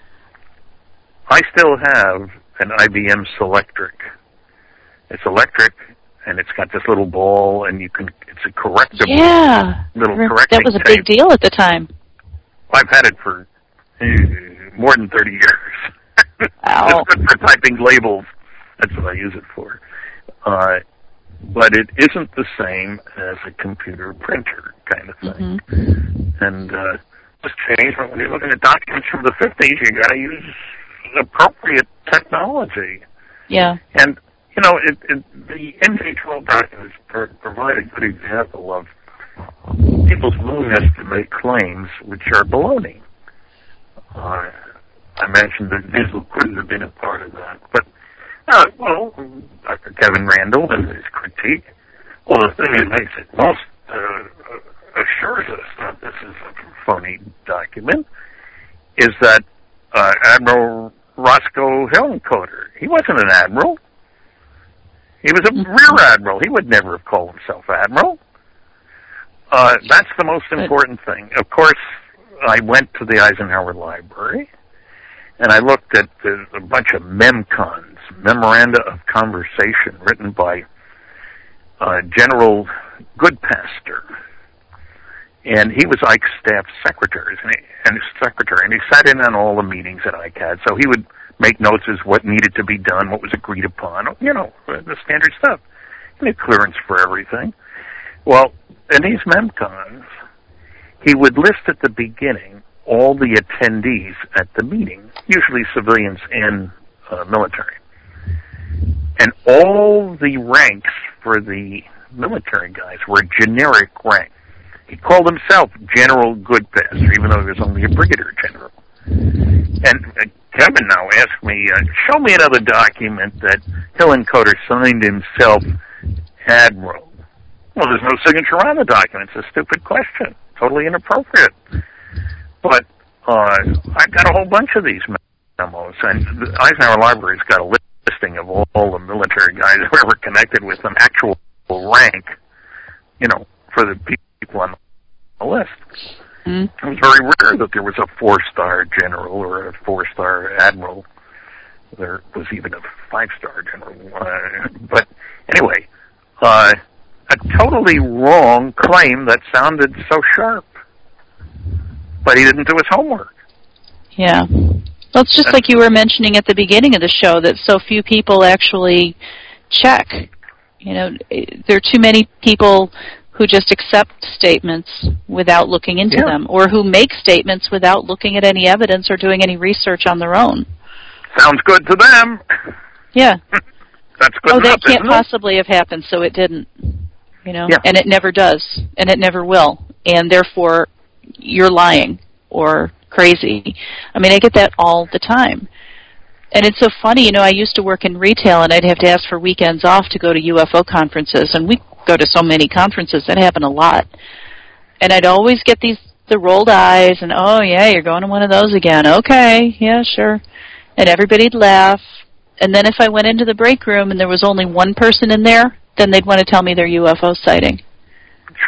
I still have an I B M Selectric. It's electric, and it's got this little ball, and you can it's a correctable yeah. little correcting That was a tape. big deal at the time. I've had it for uh, more than thirty years. Wow. It's good for typing labels. That's what I use it for. Uh, but it isn't the same as a computer printer kind of thing. Mm-hmm. And uh, it's changed. When you're looking at documents from the fifties, you got to use appropriate technology. Yeah. And, you know, it, it, the N J twelve documents pro- provide a good example of people's willingness to make claims which are baloney. Uh, I mentioned that Digital couldn't have been a part of that. But, uh, well, Doctor Kevin Randall and his critique, well, the thing that makes it most uh, assures us that this is a phony document is that uh, Admiral Roscoe Hillenkoetter, he wasn't an admiral. He was a rear admiral. He would never have called himself admiral. Uh, that's the most important thing. Of course, I went to the Eisenhower Library, and I looked at the, a bunch of memcons, memoranda of conversation, written by uh, General Goodpaster. And he was Ike's staff secretary, and, he, and his secretary, and he sat in on all the meetings that Ike had. So he would make notes as what needed to be done, what was agreed upon, you know, the standard stuff. He had clearance for everything. Well, in these memcons, he would list at the beginning all the attendees at the meeting, usually civilians and uh, military. And all the ranks for the military guys were generic rank. He called himself General Goodpaster, even though he was only a brigadier general. And uh, Kevin now asked me, uh, show me another document that Hillenkoetter signed himself Admiral. Well, there's no signature on the document. It's a stupid question. Totally inappropriate. But uh, I've got a whole bunch of these memos, and the Eisenhower Library's got a listing of all, all the military guys who ever connected with them, actual rank, you know, for the people on the list. Mm. It was very rare that there was a four-star general or a four-star admiral. There was even a five-star general. Uh, but anyway, uh, a totally wrong claim that sounded so sharp. But he didn't do his homework. Yeah. Well, it's just and, like you were mentioning at the beginning of the show, that so few people actually check. You know, there are too many people who just accept statements without looking into yeah. them, or who make statements without looking at any evidence or doing any research on their own. Sounds good to them. Yeah. That's good Oh, enough, that can't isn't possibly have happened, so it didn't. You know, yeah. and it never does, and it never will, and therefore you're lying or crazy. I mean, I get that all the time. And it's so funny, you know, I used to work in retail, and I'd have to ask for weekends off to go to U F O conferences, and we go to so many conferences. That happened a lot. And I'd always get these, the rolled eyes, and, oh, yeah, you're going to one of those again. Okay, yeah, sure. And everybody'd laugh. And then if I went into the break room and there was only one person in there, then they'd want to tell me their U F O sighting. Sure.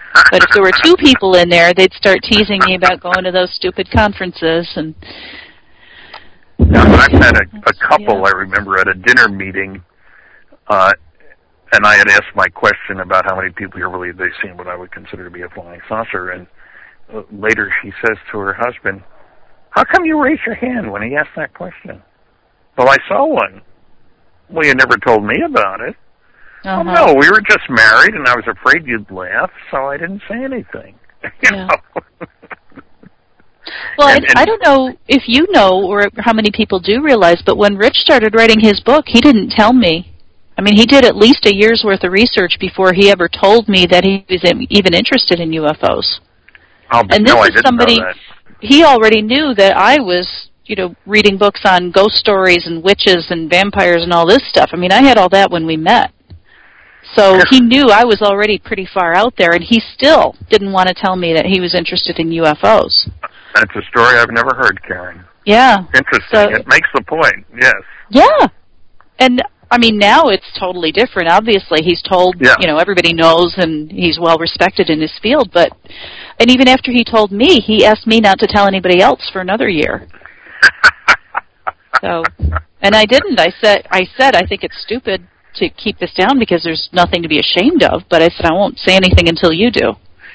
But if there were two people in there, they'd start teasing me about going to those stupid conferences. And now, I've had a, a couple, yeah. I remember, at a dinner meeting, uh, and I had asked my question about how many people here believe they've seen what I would consider to be a flying saucer, and uh, later she says to her husband, "How come you raised your hand when he asked that question?" "Well, I saw one." "Well, you never told me about it." Uh-huh. "Well, no, we were just married, and I was afraid you'd laugh, so I didn't say anything." you Yeah. know? Well, and, I, and, I don't know if you know or how many people do realize, but when Rich started writing his book, he didn't tell me. I mean, he did at least a year's worth of research before he ever told me that he was even interested in U F Os. Oh, and this no, I is didn't somebody, know that. He already knew that I was, you know, reading books on ghost stories and witches and vampires and all this stuff. I mean, I had all that when we met. So he knew I was already pretty far out there, and he still didn't want to tell me that he was interested in U F Os. That's a story I've never heard, Karen. Yeah. Interesting. So, it makes the point, yes. Yeah. And, I mean, now it's totally different. Obviously, he's told, yeah. you know, everybody knows, and he's well-respected in his field. But, and even after he told me, he asked me not to tell anybody else for another year. So, and I didn't. I said, I said, I think it's stupid to keep this down because there's nothing to be ashamed of. But I said, I won't say anything until you do.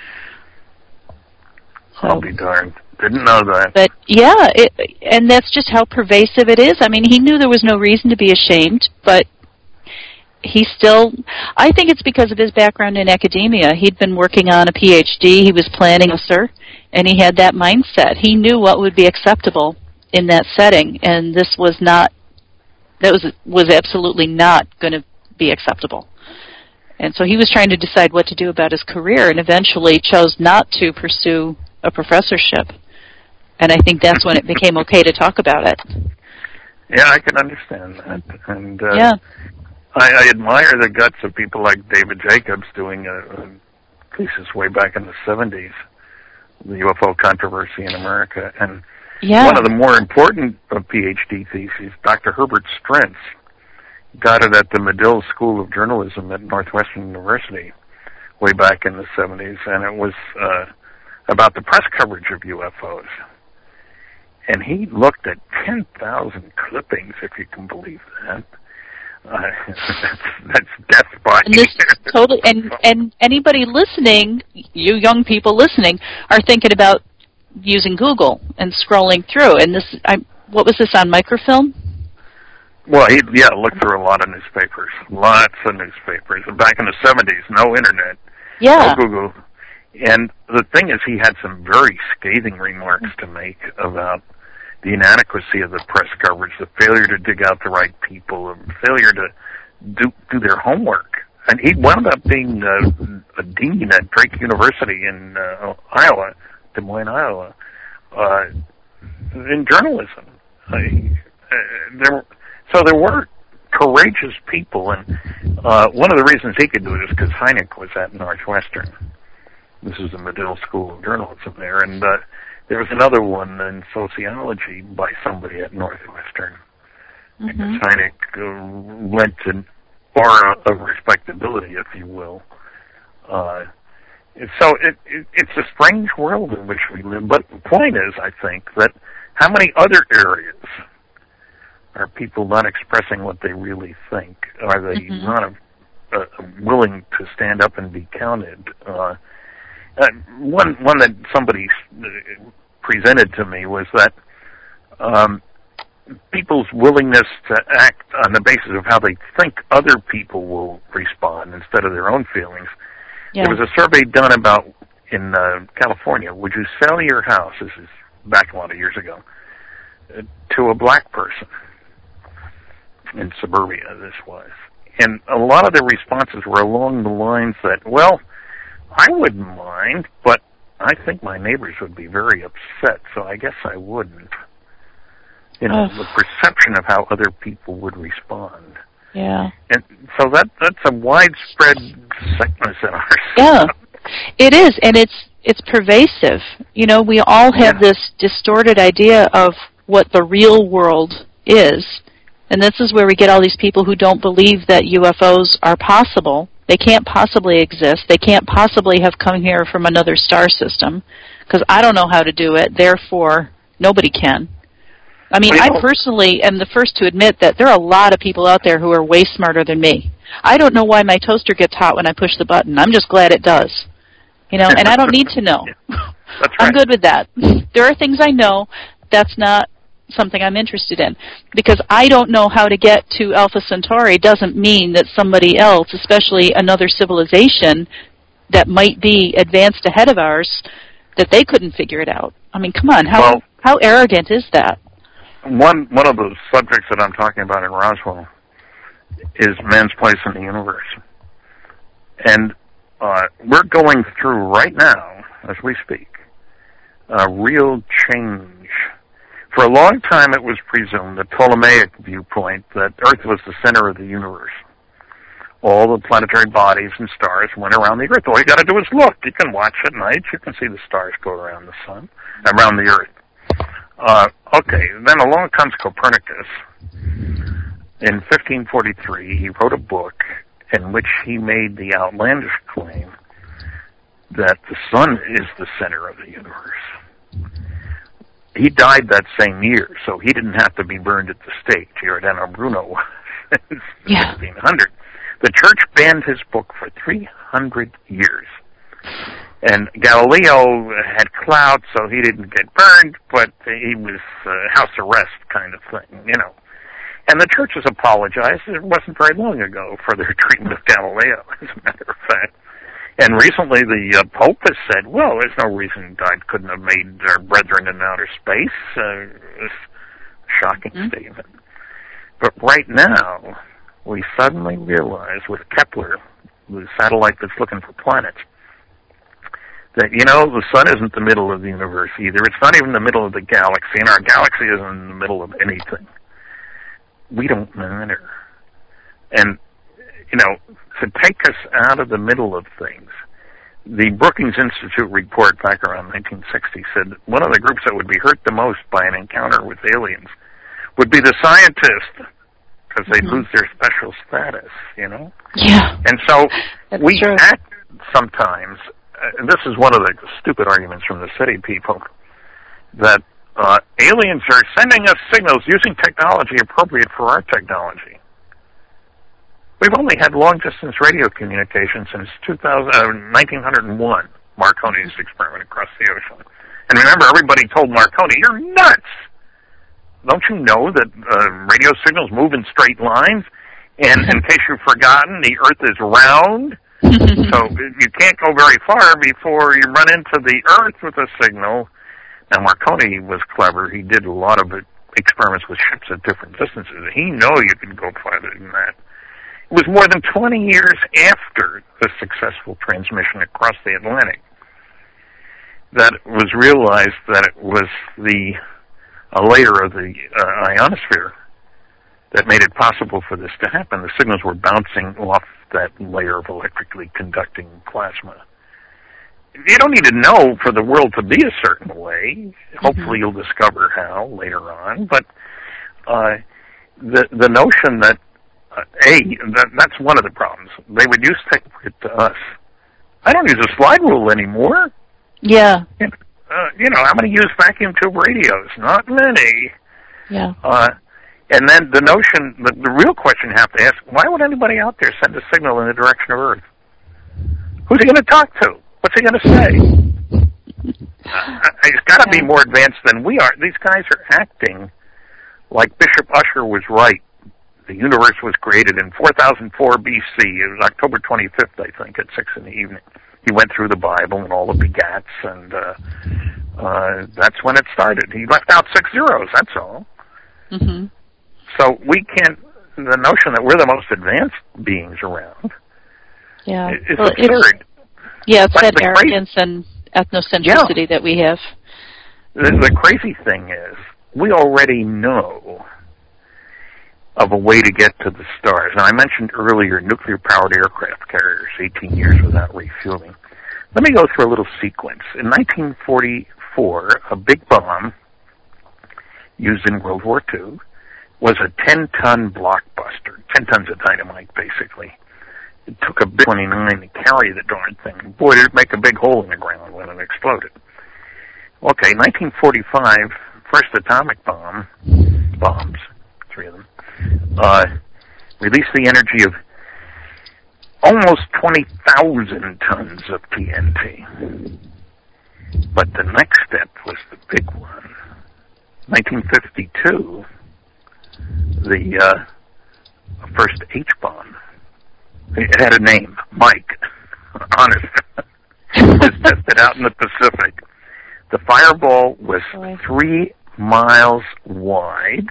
So, I'll be darned. Didn't know that. But, yeah, it, and that's just how pervasive it is. I mean, he knew there was no reason to be ashamed, but he still, I think it's because of his background in academia. He'd been working on a P H D, he was planning a sir, and he had that mindset. He knew what would be acceptable in that setting, and this was not, that was, was absolutely not going to be acceptable. And so he was trying to decide what to do about his career, and eventually chose not to pursue a professorship. And I think that's when it became okay to talk about it. Yeah, I can understand that. And uh, yeah. I, I admire the guts of people like David Jacobs doing a, a thesis way back in the seventies, the U F O controversy in America. And yeah. one of the more important of P H D theses, Doctor Herbert Strentz, got it at the Medill School of Journalism at Northwestern University way back in the seventies, and it was uh, about the press coverage of U F Os. And he looked at ten thousand clippings, if you can believe that. Uh, that's, that's death by. And this totally, and and anybody listening, you young people listening, are thinking about using Google and scrolling through. And this, I, what was this on microfilm? Well, he yeah looked through a lot of newspapers, lots of newspapers. And back in the seventies, no internet, yeah. no Google. And the thing is, he had some very scathing remarks to make about the inadequacy of the press coverage, the failure to dig out the right people, the failure to do do their homework. And he wound up being uh, a dean at Drake University in uh, Iowa, Des Moines, Iowa, uh, in journalism. Uh, there, so there were courageous people, and uh, one of the reasons he could do it is because Hynek was at Northwestern. This is the Medill School of Journalism there, and uh, there was another one in sociology by somebody at Northwestern. Mm-hmm. And Hynek uh, lent an aura of respectability, if you will. Uh, so it, it, it's a strange world in which we live. But the point is, I think, that how many other areas are people not expressing what they really think? Are they mm-hmm. not uh, willing to stand up and be counted? Uh, Uh, one one that somebody presented to me was that um, people's willingness to act on the basis of how they think other people will respond instead of their own feelings. Yeah. There was a survey done about in uh, California. Would you sell your house? This is back a lot of years ago uh, to a black person in suburbia. This was, and a lot of the responses were along the lines that, well, I wouldn't mind, but I think my neighbors would be very upset, so I guess I wouldn't. You know, oh. the perception of how other people would respond. Yeah. And so that that's a widespread sickness in our Yeah, it is, and it's it's pervasive. You know, we all have yeah. this distorted idea of what the real world is, and this is where we get all these people who don't believe that U F Os are possible They can't possibly exist. They can't possibly have come here from another star system, because I don't know how to do it, therefore nobody can. I mean, I personally am the first to admit that there are a lot of people out there who are way smarter than me. I don't know why my toaster gets hot when I push the button. I'm just glad it does. You know, and I don't need to know. That's right. I'm good with that. There are things I know. That's not something I'm interested in. Because I don't know how to get to Alpha Centauri doesn't mean that somebody else, especially another civilization that might be advanced ahead of ours, that they couldn't figure it out. I mean, come on, how well, how arrogant is that? One one of the subjects that I'm talking about in Roswell is man's place in the universe. And uh, we're going through right now, as we speak, a real change. For a long time it was presumed, the Ptolemaic viewpoint, that Earth was the center of the universe. All the planetary bodies and stars went around the Earth. All you got to do is look. You can watch at night. You can see the stars go around the sun, around the Earth. Uh, okay, then along comes Copernicus. In fifteen forty-three, he wrote a book in which he made the outlandish claim that the sun is the center of the universe. He died that same year, so he didn't have to be burned at the stake. Giordano Bruno in yeah. fifteen hundred. The church banned his book for three hundred years. And Galileo had clout, so he didn't get burned, but he was uh, house arrest kind of thing, you know. And the churches apologized. It wasn't very long ago for their treatment of Galileo, as a matter of fact. And recently the uh, Pope has said, well, there's no reason God couldn't have made our brethren in outer space. Uh, it's a shocking mm-hmm. statement. But right now, we suddenly realize with Kepler, the satellite that's looking for planets, that, you know, the sun isn't the middle of the universe either. It's not even the middle of the galaxy, and our galaxy isn't in the middle of anything. We don't matter. And, you know, to take us out of the middle of things, the Brookings Institute report back around nineteen sixty said one of the groups that would be hurt the most by an encounter with aliens would be the scientists, because they'd mm-hmm. lose their special status, you know? Yeah. And so That's we true. act sometimes, uh, this is one of the stupid arguments from the city people, that uh, aliens are sending us signals using technology appropriate for our technology. We've only had long-distance radio communication since two thousand, uh, nineteen oh one, Marconi's experiment across the ocean. And remember, everybody told Marconi, you're nuts! Don't you know that uh, radio signals move in straight lines? And in case you've forgotten, the Earth is round, so you can't go very far before you run into the Earth with a signal. Now, Marconi was clever. He did a lot of it, experiments with ships at different distances. He knew you could go farther than that. It was more than twenty years after the successful transmission across the Atlantic that it was realized that it was the a layer of the uh, ionosphere that made it possible for this to happen. The signals were bouncing off that layer of electrically conducting plasma. You don't need to know for the world to be a certain way. Mm-hmm. Hopefully you'll discover how later on. But uh, the the notion that, uh, A, that, that's one of the problems. They would use tech to us. I don't use a slide rule anymore. Yeah. You know, uh, you know, how many use vacuum tube radios? Not many. Yeah. Uh, and then the notion, the, the real question you have to ask, why would anybody out there send a signal in the direction of Earth? Who's he going to talk to? What's he going to say? uh, he's got to yeah. be more advanced than we are. These guys are acting like Bishop Ussher was right. The universe was created in four thousand four B C. It was October twenty-fifth, I think, at six in the evening. He went through the Bible and all the begats, and uh, uh, that's when it started. He left out six zeros, that's all. Mm-hmm. So we can't, the notion that we're the most advanced beings around yeah. is well, absurd. It's, yeah, it's but that arrogance crazy, and ethnocentricity yeah. that we have. The, the crazy thing is, we already know of a way to get to the stars. Now, I mentioned earlier nuclear-powered aircraft carriers, eighteen years without refueling. Let me go through a little sequence. In nineteen forty-four, a big bomb used in World War Two was a ten-ton blockbuster, ten tons of dynamite, basically. It took a big twenty-nine to carry the darn thing. Boy, did it make a big hole in the ground when it exploded. Okay, nineteen forty-five, first atomic bomb, bombs, three of them, uh, released the energy of almost twenty thousand tons of T N T. But the next step was the big one. nineteen fifty-two, the uh, first H-bomb. It had a name, Mike. Honest. It was tested out in the Pacific. The fireball was three miles wide.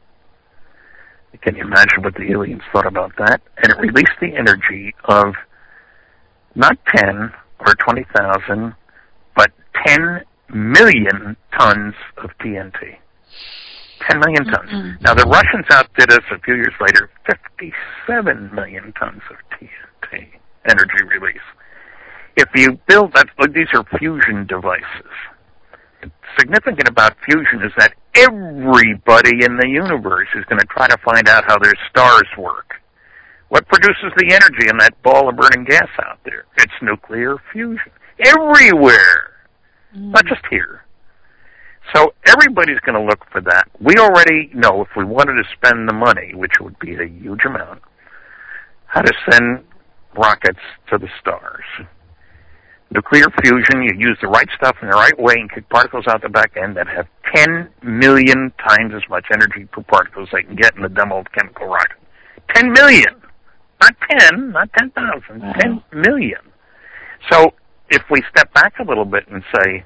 Can you imagine what the aliens thought about that? And it released the energy of not ten or twenty thousand, but ten million tons of T N T. ten million tons. Mm-hmm. Now, the Russians outdid us a few years later, fifty-seven million tons of T N T energy release. If you build that, these are fusion devices. What's significant about fusion is that everybody in the universe is going to try to find out how their stars work. What produces the energy in that ball of burning gas out there? It's nuclear fusion. Everywhere. Mm. Not just here. So everybody's going to look for that. We already know if we wanted to spend the money, which would be a huge amount, how to send rockets to the stars. Nuclear fusion, you use the right stuff in the right way and kick particles out the back end that have ten million times as much energy per particle as they can get in the dumb old chemical rocket. ten million! Not ten, not ten thousand, wow. ten million. So if we step back a little bit and say,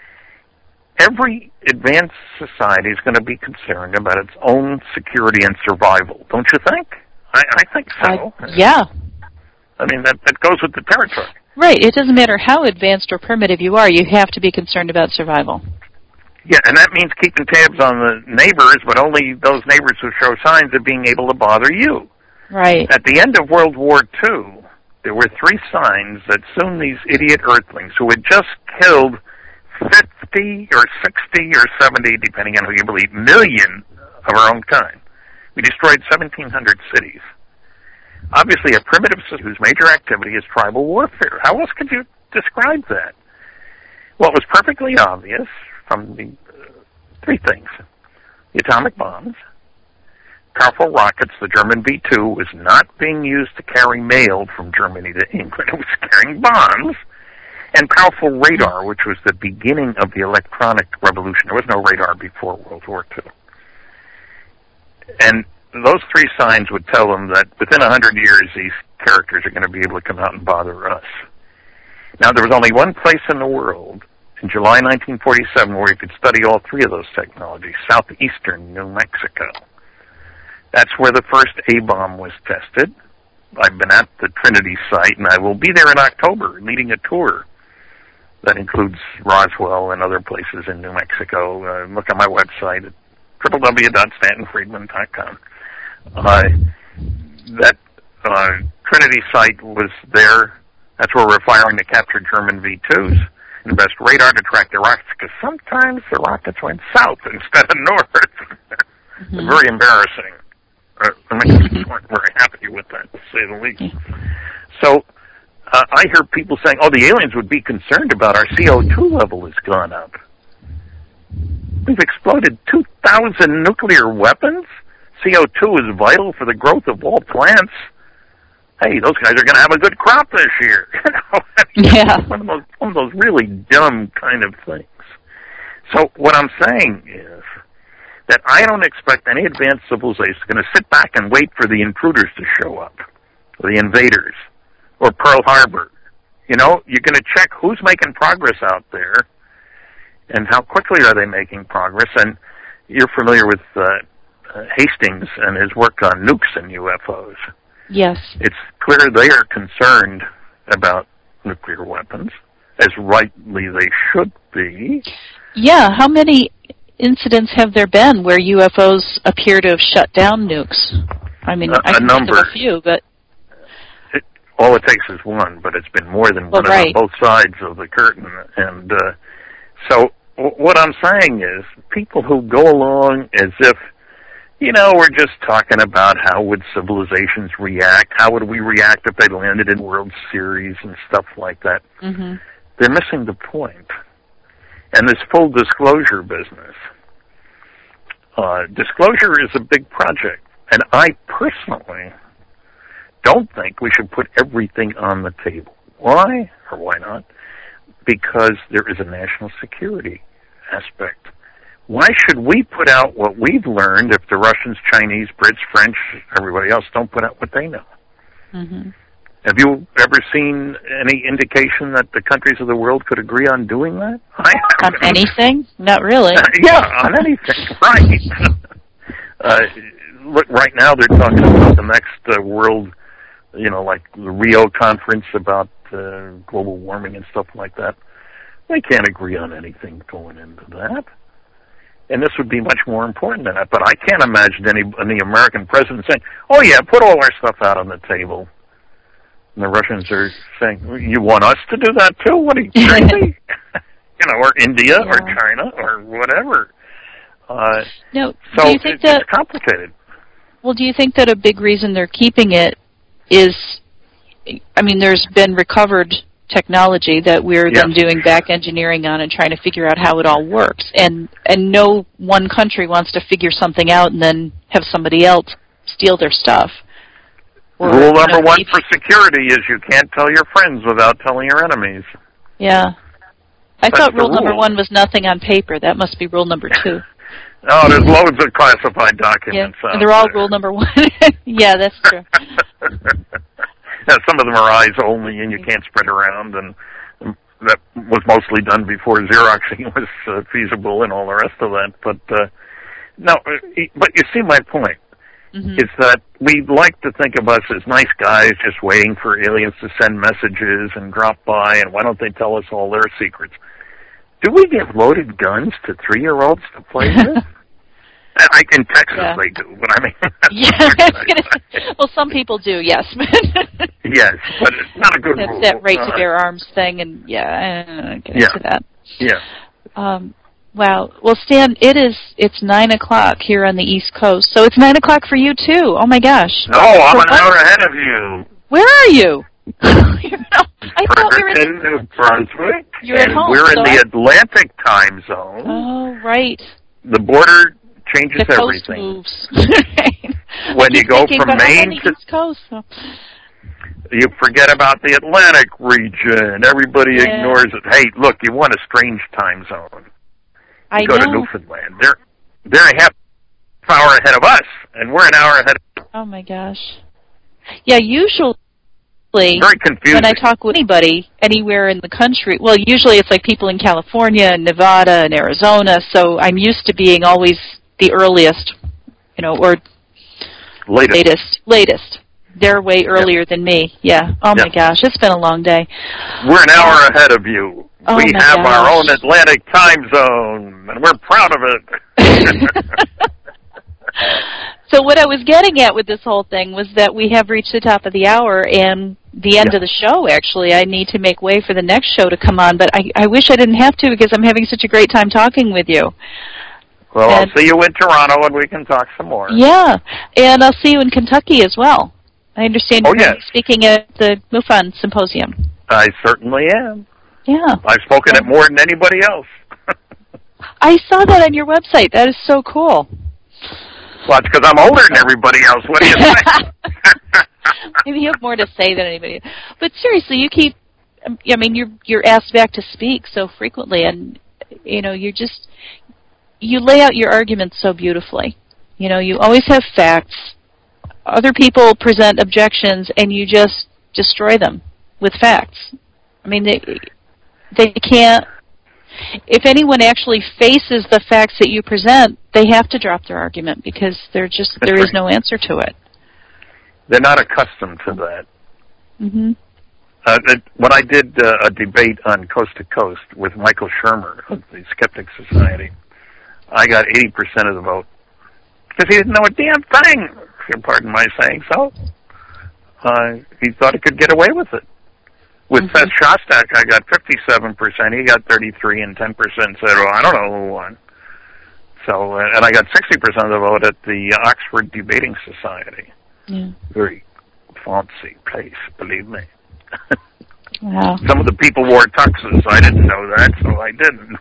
every advanced society is going to be concerned about its own security and survival, don't you think? I, I think so. Uh, yeah. I mean, that, that goes with the territory. Right. It doesn't matter how advanced or primitive you are, you have to be concerned about survival. Yeah, and that means keeping tabs on the neighbors, but only those neighbors who show signs of being able to bother you. Right. At the end of World War Two, there were three signs that soon these idiot Earthlings, who had just killed fifty or sixty or seventy, depending on who you believe, million of our own kind. We destroyed seventeen hundred cities. Obviously, a primitive system whose major activity is tribal warfare. How else could you describe that? Well, it was perfectly obvious from the uh, three things. The atomic bombs, powerful rockets. The German V two was not being used to carry mail from Germany to England. It was carrying bombs. And powerful radar, which was the beginning of the electronic revolution. There was no radar before World War Two. And those three signs would tell them that within a hundred years, these characters are going to be able to come out and bother us. Now, there was only one place in the world in July nineteen forty-seven where you could study all three of those technologies, southeastern New Mexico. That's where the first A-bomb was tested. I've been at the Trinity site, and I will be there in October leading a tour that includes Roswell and other places in New Mexico. Uh, look on my website at w w w dot stanton friedman dot com. Uh, that uh, Trinity site was there. That's where we're firing to capture German V twos and best radar to track the rockets, because sometimes the rockets went south instead of north. Mm-hmm. Very embarrassing. Uh, the Mexicans weren't very happy with that, to say the least. So uh, I hear people saying, oh, the aliens would be concerned about our C O two level has gone up. We've exploded two thousand nuclear weapons. C O two is vital for the growth of all plants. Hey, those guys are going to have a good crop this year. You know, yeah. One of those, one of those really dumb kind of things. So what I'm saying is that I don't expect any advanced civilization is going to sit back and wait for the intruders to show up, or the invaders, or Pearl Harbor. You know, you're going to check who's making progress out there, and how quickly are they making progress. And you're familiar with uh, uh, Hastings and his work on nukes and U F Os. Yes. It's clear they are concerned about nuclear weapons, as rightly they should be. Yeah, how many incidents have there been where U F Os appear to have shut down nukes? I mean, a, I can a number. think of a few, but... It, all it takes is one, but it's been more than well, one right. on both sides of the curtain. And uh, so w- what I'm saying is people who go along as if you know, we're just talking about how would civilizations react, how would we react if they landed in World Series and stuff like that. Mm-hmm. They're missing the point. And this full disclosure business, uh, disclosure is a big project. And I personally don't think we should put everything on the table. Why or why not? Because there is a national security aspect. Why should we put out what we've learned if the Russians, Chinese, Brits, French, everybody else don't put out what they know? Mm-hmm. Have you ever seen any indication that the countries of the world could agree on doing that? I on anything? Not really. Yeah, on anything, right. uh, look, right now they're talking about the next uh, world, you know, like the Rio conference about uh, global warming and stuff like that. They can't agree on anything going into that. And this would be much more important than that. But I can't imagine any, any American president saying, oh, yeah, put all our stuff out on the table. And the Russians are saying, you want us to do that too? What are you, crazy? You know, or India yeah. or China or whatever. Uh, no, so do you think it, that, it's complicated. Well, do you think that a big reason they're keeping it is, I mean, there's been recovered technology that we're yeah. then doing back engineering on and trying to figure out how it all works. And and no one country wants to figure something out and then have somebody else steal their stuff. Or, Rule number you know, one maybe, for security is you can't tell your friends without telling your enemies. Yeah. I That's thought rule, rule number one was nothing on paper. That must be rule number two. Oh, there's loads of classified documents. Yeah, out and they're all there. rule number one. Yeah, that's true. Yeah, some of them are eyes only, and you can't spread around, and that was mostly done before Xeroxing was uh, feasible and all the rest of that. But uh, no, but you see my point. Mm-hmm. Is that we like to think of us as nice guys just waiting for aliens to send messages and drop by, and why don't they tell us all their secrets? Do we give loaded guns to three-year-olds to play with? I, in Texas yeah. they do, but I mean... Yeah, I was gonna say, well, some people do, yes. Yes, but it's not a good That's rule. that right uh, to bear arms thing, and yeah, I don't get yeah. into that. Yeah. Um, wow. Well, Stan, it is, it's nine o'clock here on the East Coast, so it's nine o'clock for you, too. Oh, my gosh. No, I'm so an what? hour ahead of you. Where are you? I thought we were in New Brunswick. You're at and home. We're so in the I, Atlantic time zone. Oh, right. The border changes the coast everything. moves. Right. When you go thinking, from but I'm on Maine the to East Coast, so. You forget about the Atlantic region. Everybody yeah. ignores it. Hey, look, you want a strange time zone. You I go know. to Newfoundland. They're they're a half hour ahead of us, and we're an hour ahead of them. Oh, my gosh. Yeah, usually very confusing. when I talk with anybody anywhere in the country, well, usually it's like people in California and Nevada and Arizona, so I'm used to being always the earliest, you know, or latest. latest. Latest. They're way earlier yep. than me. Yeah. Oh, yep. my gosh. It's been a long day. We're an hour ahead of you. Oh, we my have gosh. our own Atlantic time zone, and we're proud of it. So what I was getting at with this whole thing was that we have reached the top of the hour and the end yeah. of the show, actually. I need to make way for the next show to come on, but I, I wish I didn't have to because I'm having such a great time talking with you. Well, and, I'll see you in Toronto and we can talk some more. Yeah, and I'll see you in Kentucky as well. I understand oh, you're yes. speaking at the MUFON Symposium. I certainly am. Yeah. I've spoken yeah. at more than anybody else. I saw that on your website. That is so cool. Well, it's because I'm older than everybody else. What do you think? Maybe you have more to say than anybody. But seriously, you keep, I mean, you're you're asked back to speak so frequently, and, you know, you just, you lay out your arguments so beautifully. You know, you always have facts. Other people present objections, and you just destroy them with facts. I mean, they they can't, if anyone actually faces the facts that you present, they have to drop their argument because there just That's there right. is no answer to it. They're not accustomed to that. Mm-hmm. Uh, it, when I did uh, a debate on Coast to Coast with Michael Shermer of the Skeptic Society, I got eighty percent of the vote because he didn't know a damn thing, if you'll pardon my saying so. Uh, he thought he could get away with it. With mm-hmm. Fess Shostak, I got fifty-seven percent. He got thirty-three, and ten percent said, well, I don't know who won. So, and I got sixty percent of the vote at the Oxford Debating Society. Yeah. Very fancy place, believe me. Wow. Some of the people wore tuxes. I didn't know that, so I didn't.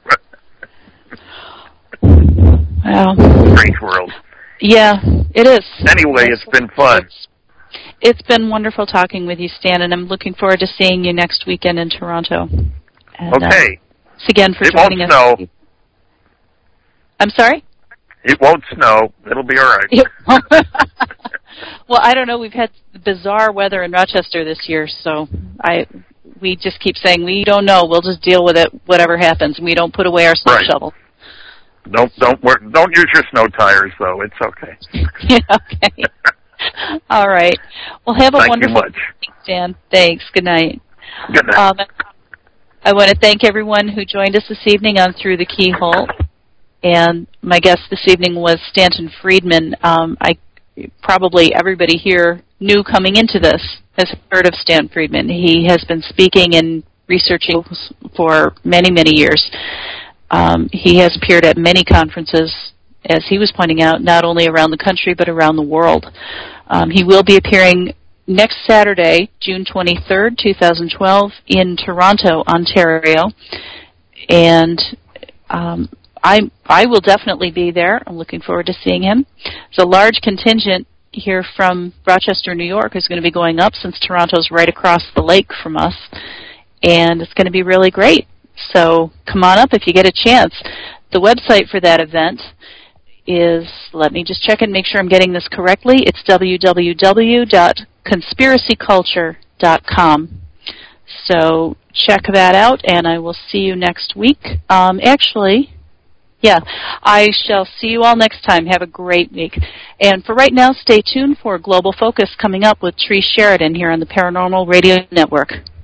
Wow. Strange world. Yeah, it is. Anyway, it's been fun. It's, it's been wonderful talking with you, Stan, and I'm looking forward to seeing you next weekend in Toronto. And, okay. Uh, thanks again for it joining won't us. Snow. I'm sorry? It won't snow. It'll be all right. Well, I don't know. We've had bizarre weather in Rochester this year, so I we just keep saying we don't know. We'll just deal with it, whatever happens. We don't put away our snow right. shovel. Don't don't work, don't use your snow tires though. It's okay. Yeah, okay. All right. Well, have a Thank wonderful you much. week, Dan. Thanks. Good night. Good night. Um, I want to thank everyone who joined us this evening on Through the Keyhole. And my guest this evening was Stanton Friedman. Um, I probably everybody here knew coming into this has heard of Stan Friedman. He has been speaking and researching for many, many years. Um, he has appeared at many conferences, as he was pointing out, not only around the country but around the world. Um, he will be appearing next Saturday, June twenty-third, twenty twelve, in Toronto, Ontario. And um, I, I will definitely be there. I'm looking forward to seeing him. There's a large contingent here from Rochester, New York, who's going to be going up since Toronto's right across the lake from us. And it's going to be really great. So come on up if you get a chance. The website for that event is, let me just check and make sure I'm getting this correctly. It's w w w dot conspiracy culture dot com. So check that out, and I will see you next week. Um, actually, yeah, I shall see you all next time. Have a great week. And for right now, stay tuned for Global Focus coming up with Tree Sheridan here on the Paranormal Radio Network.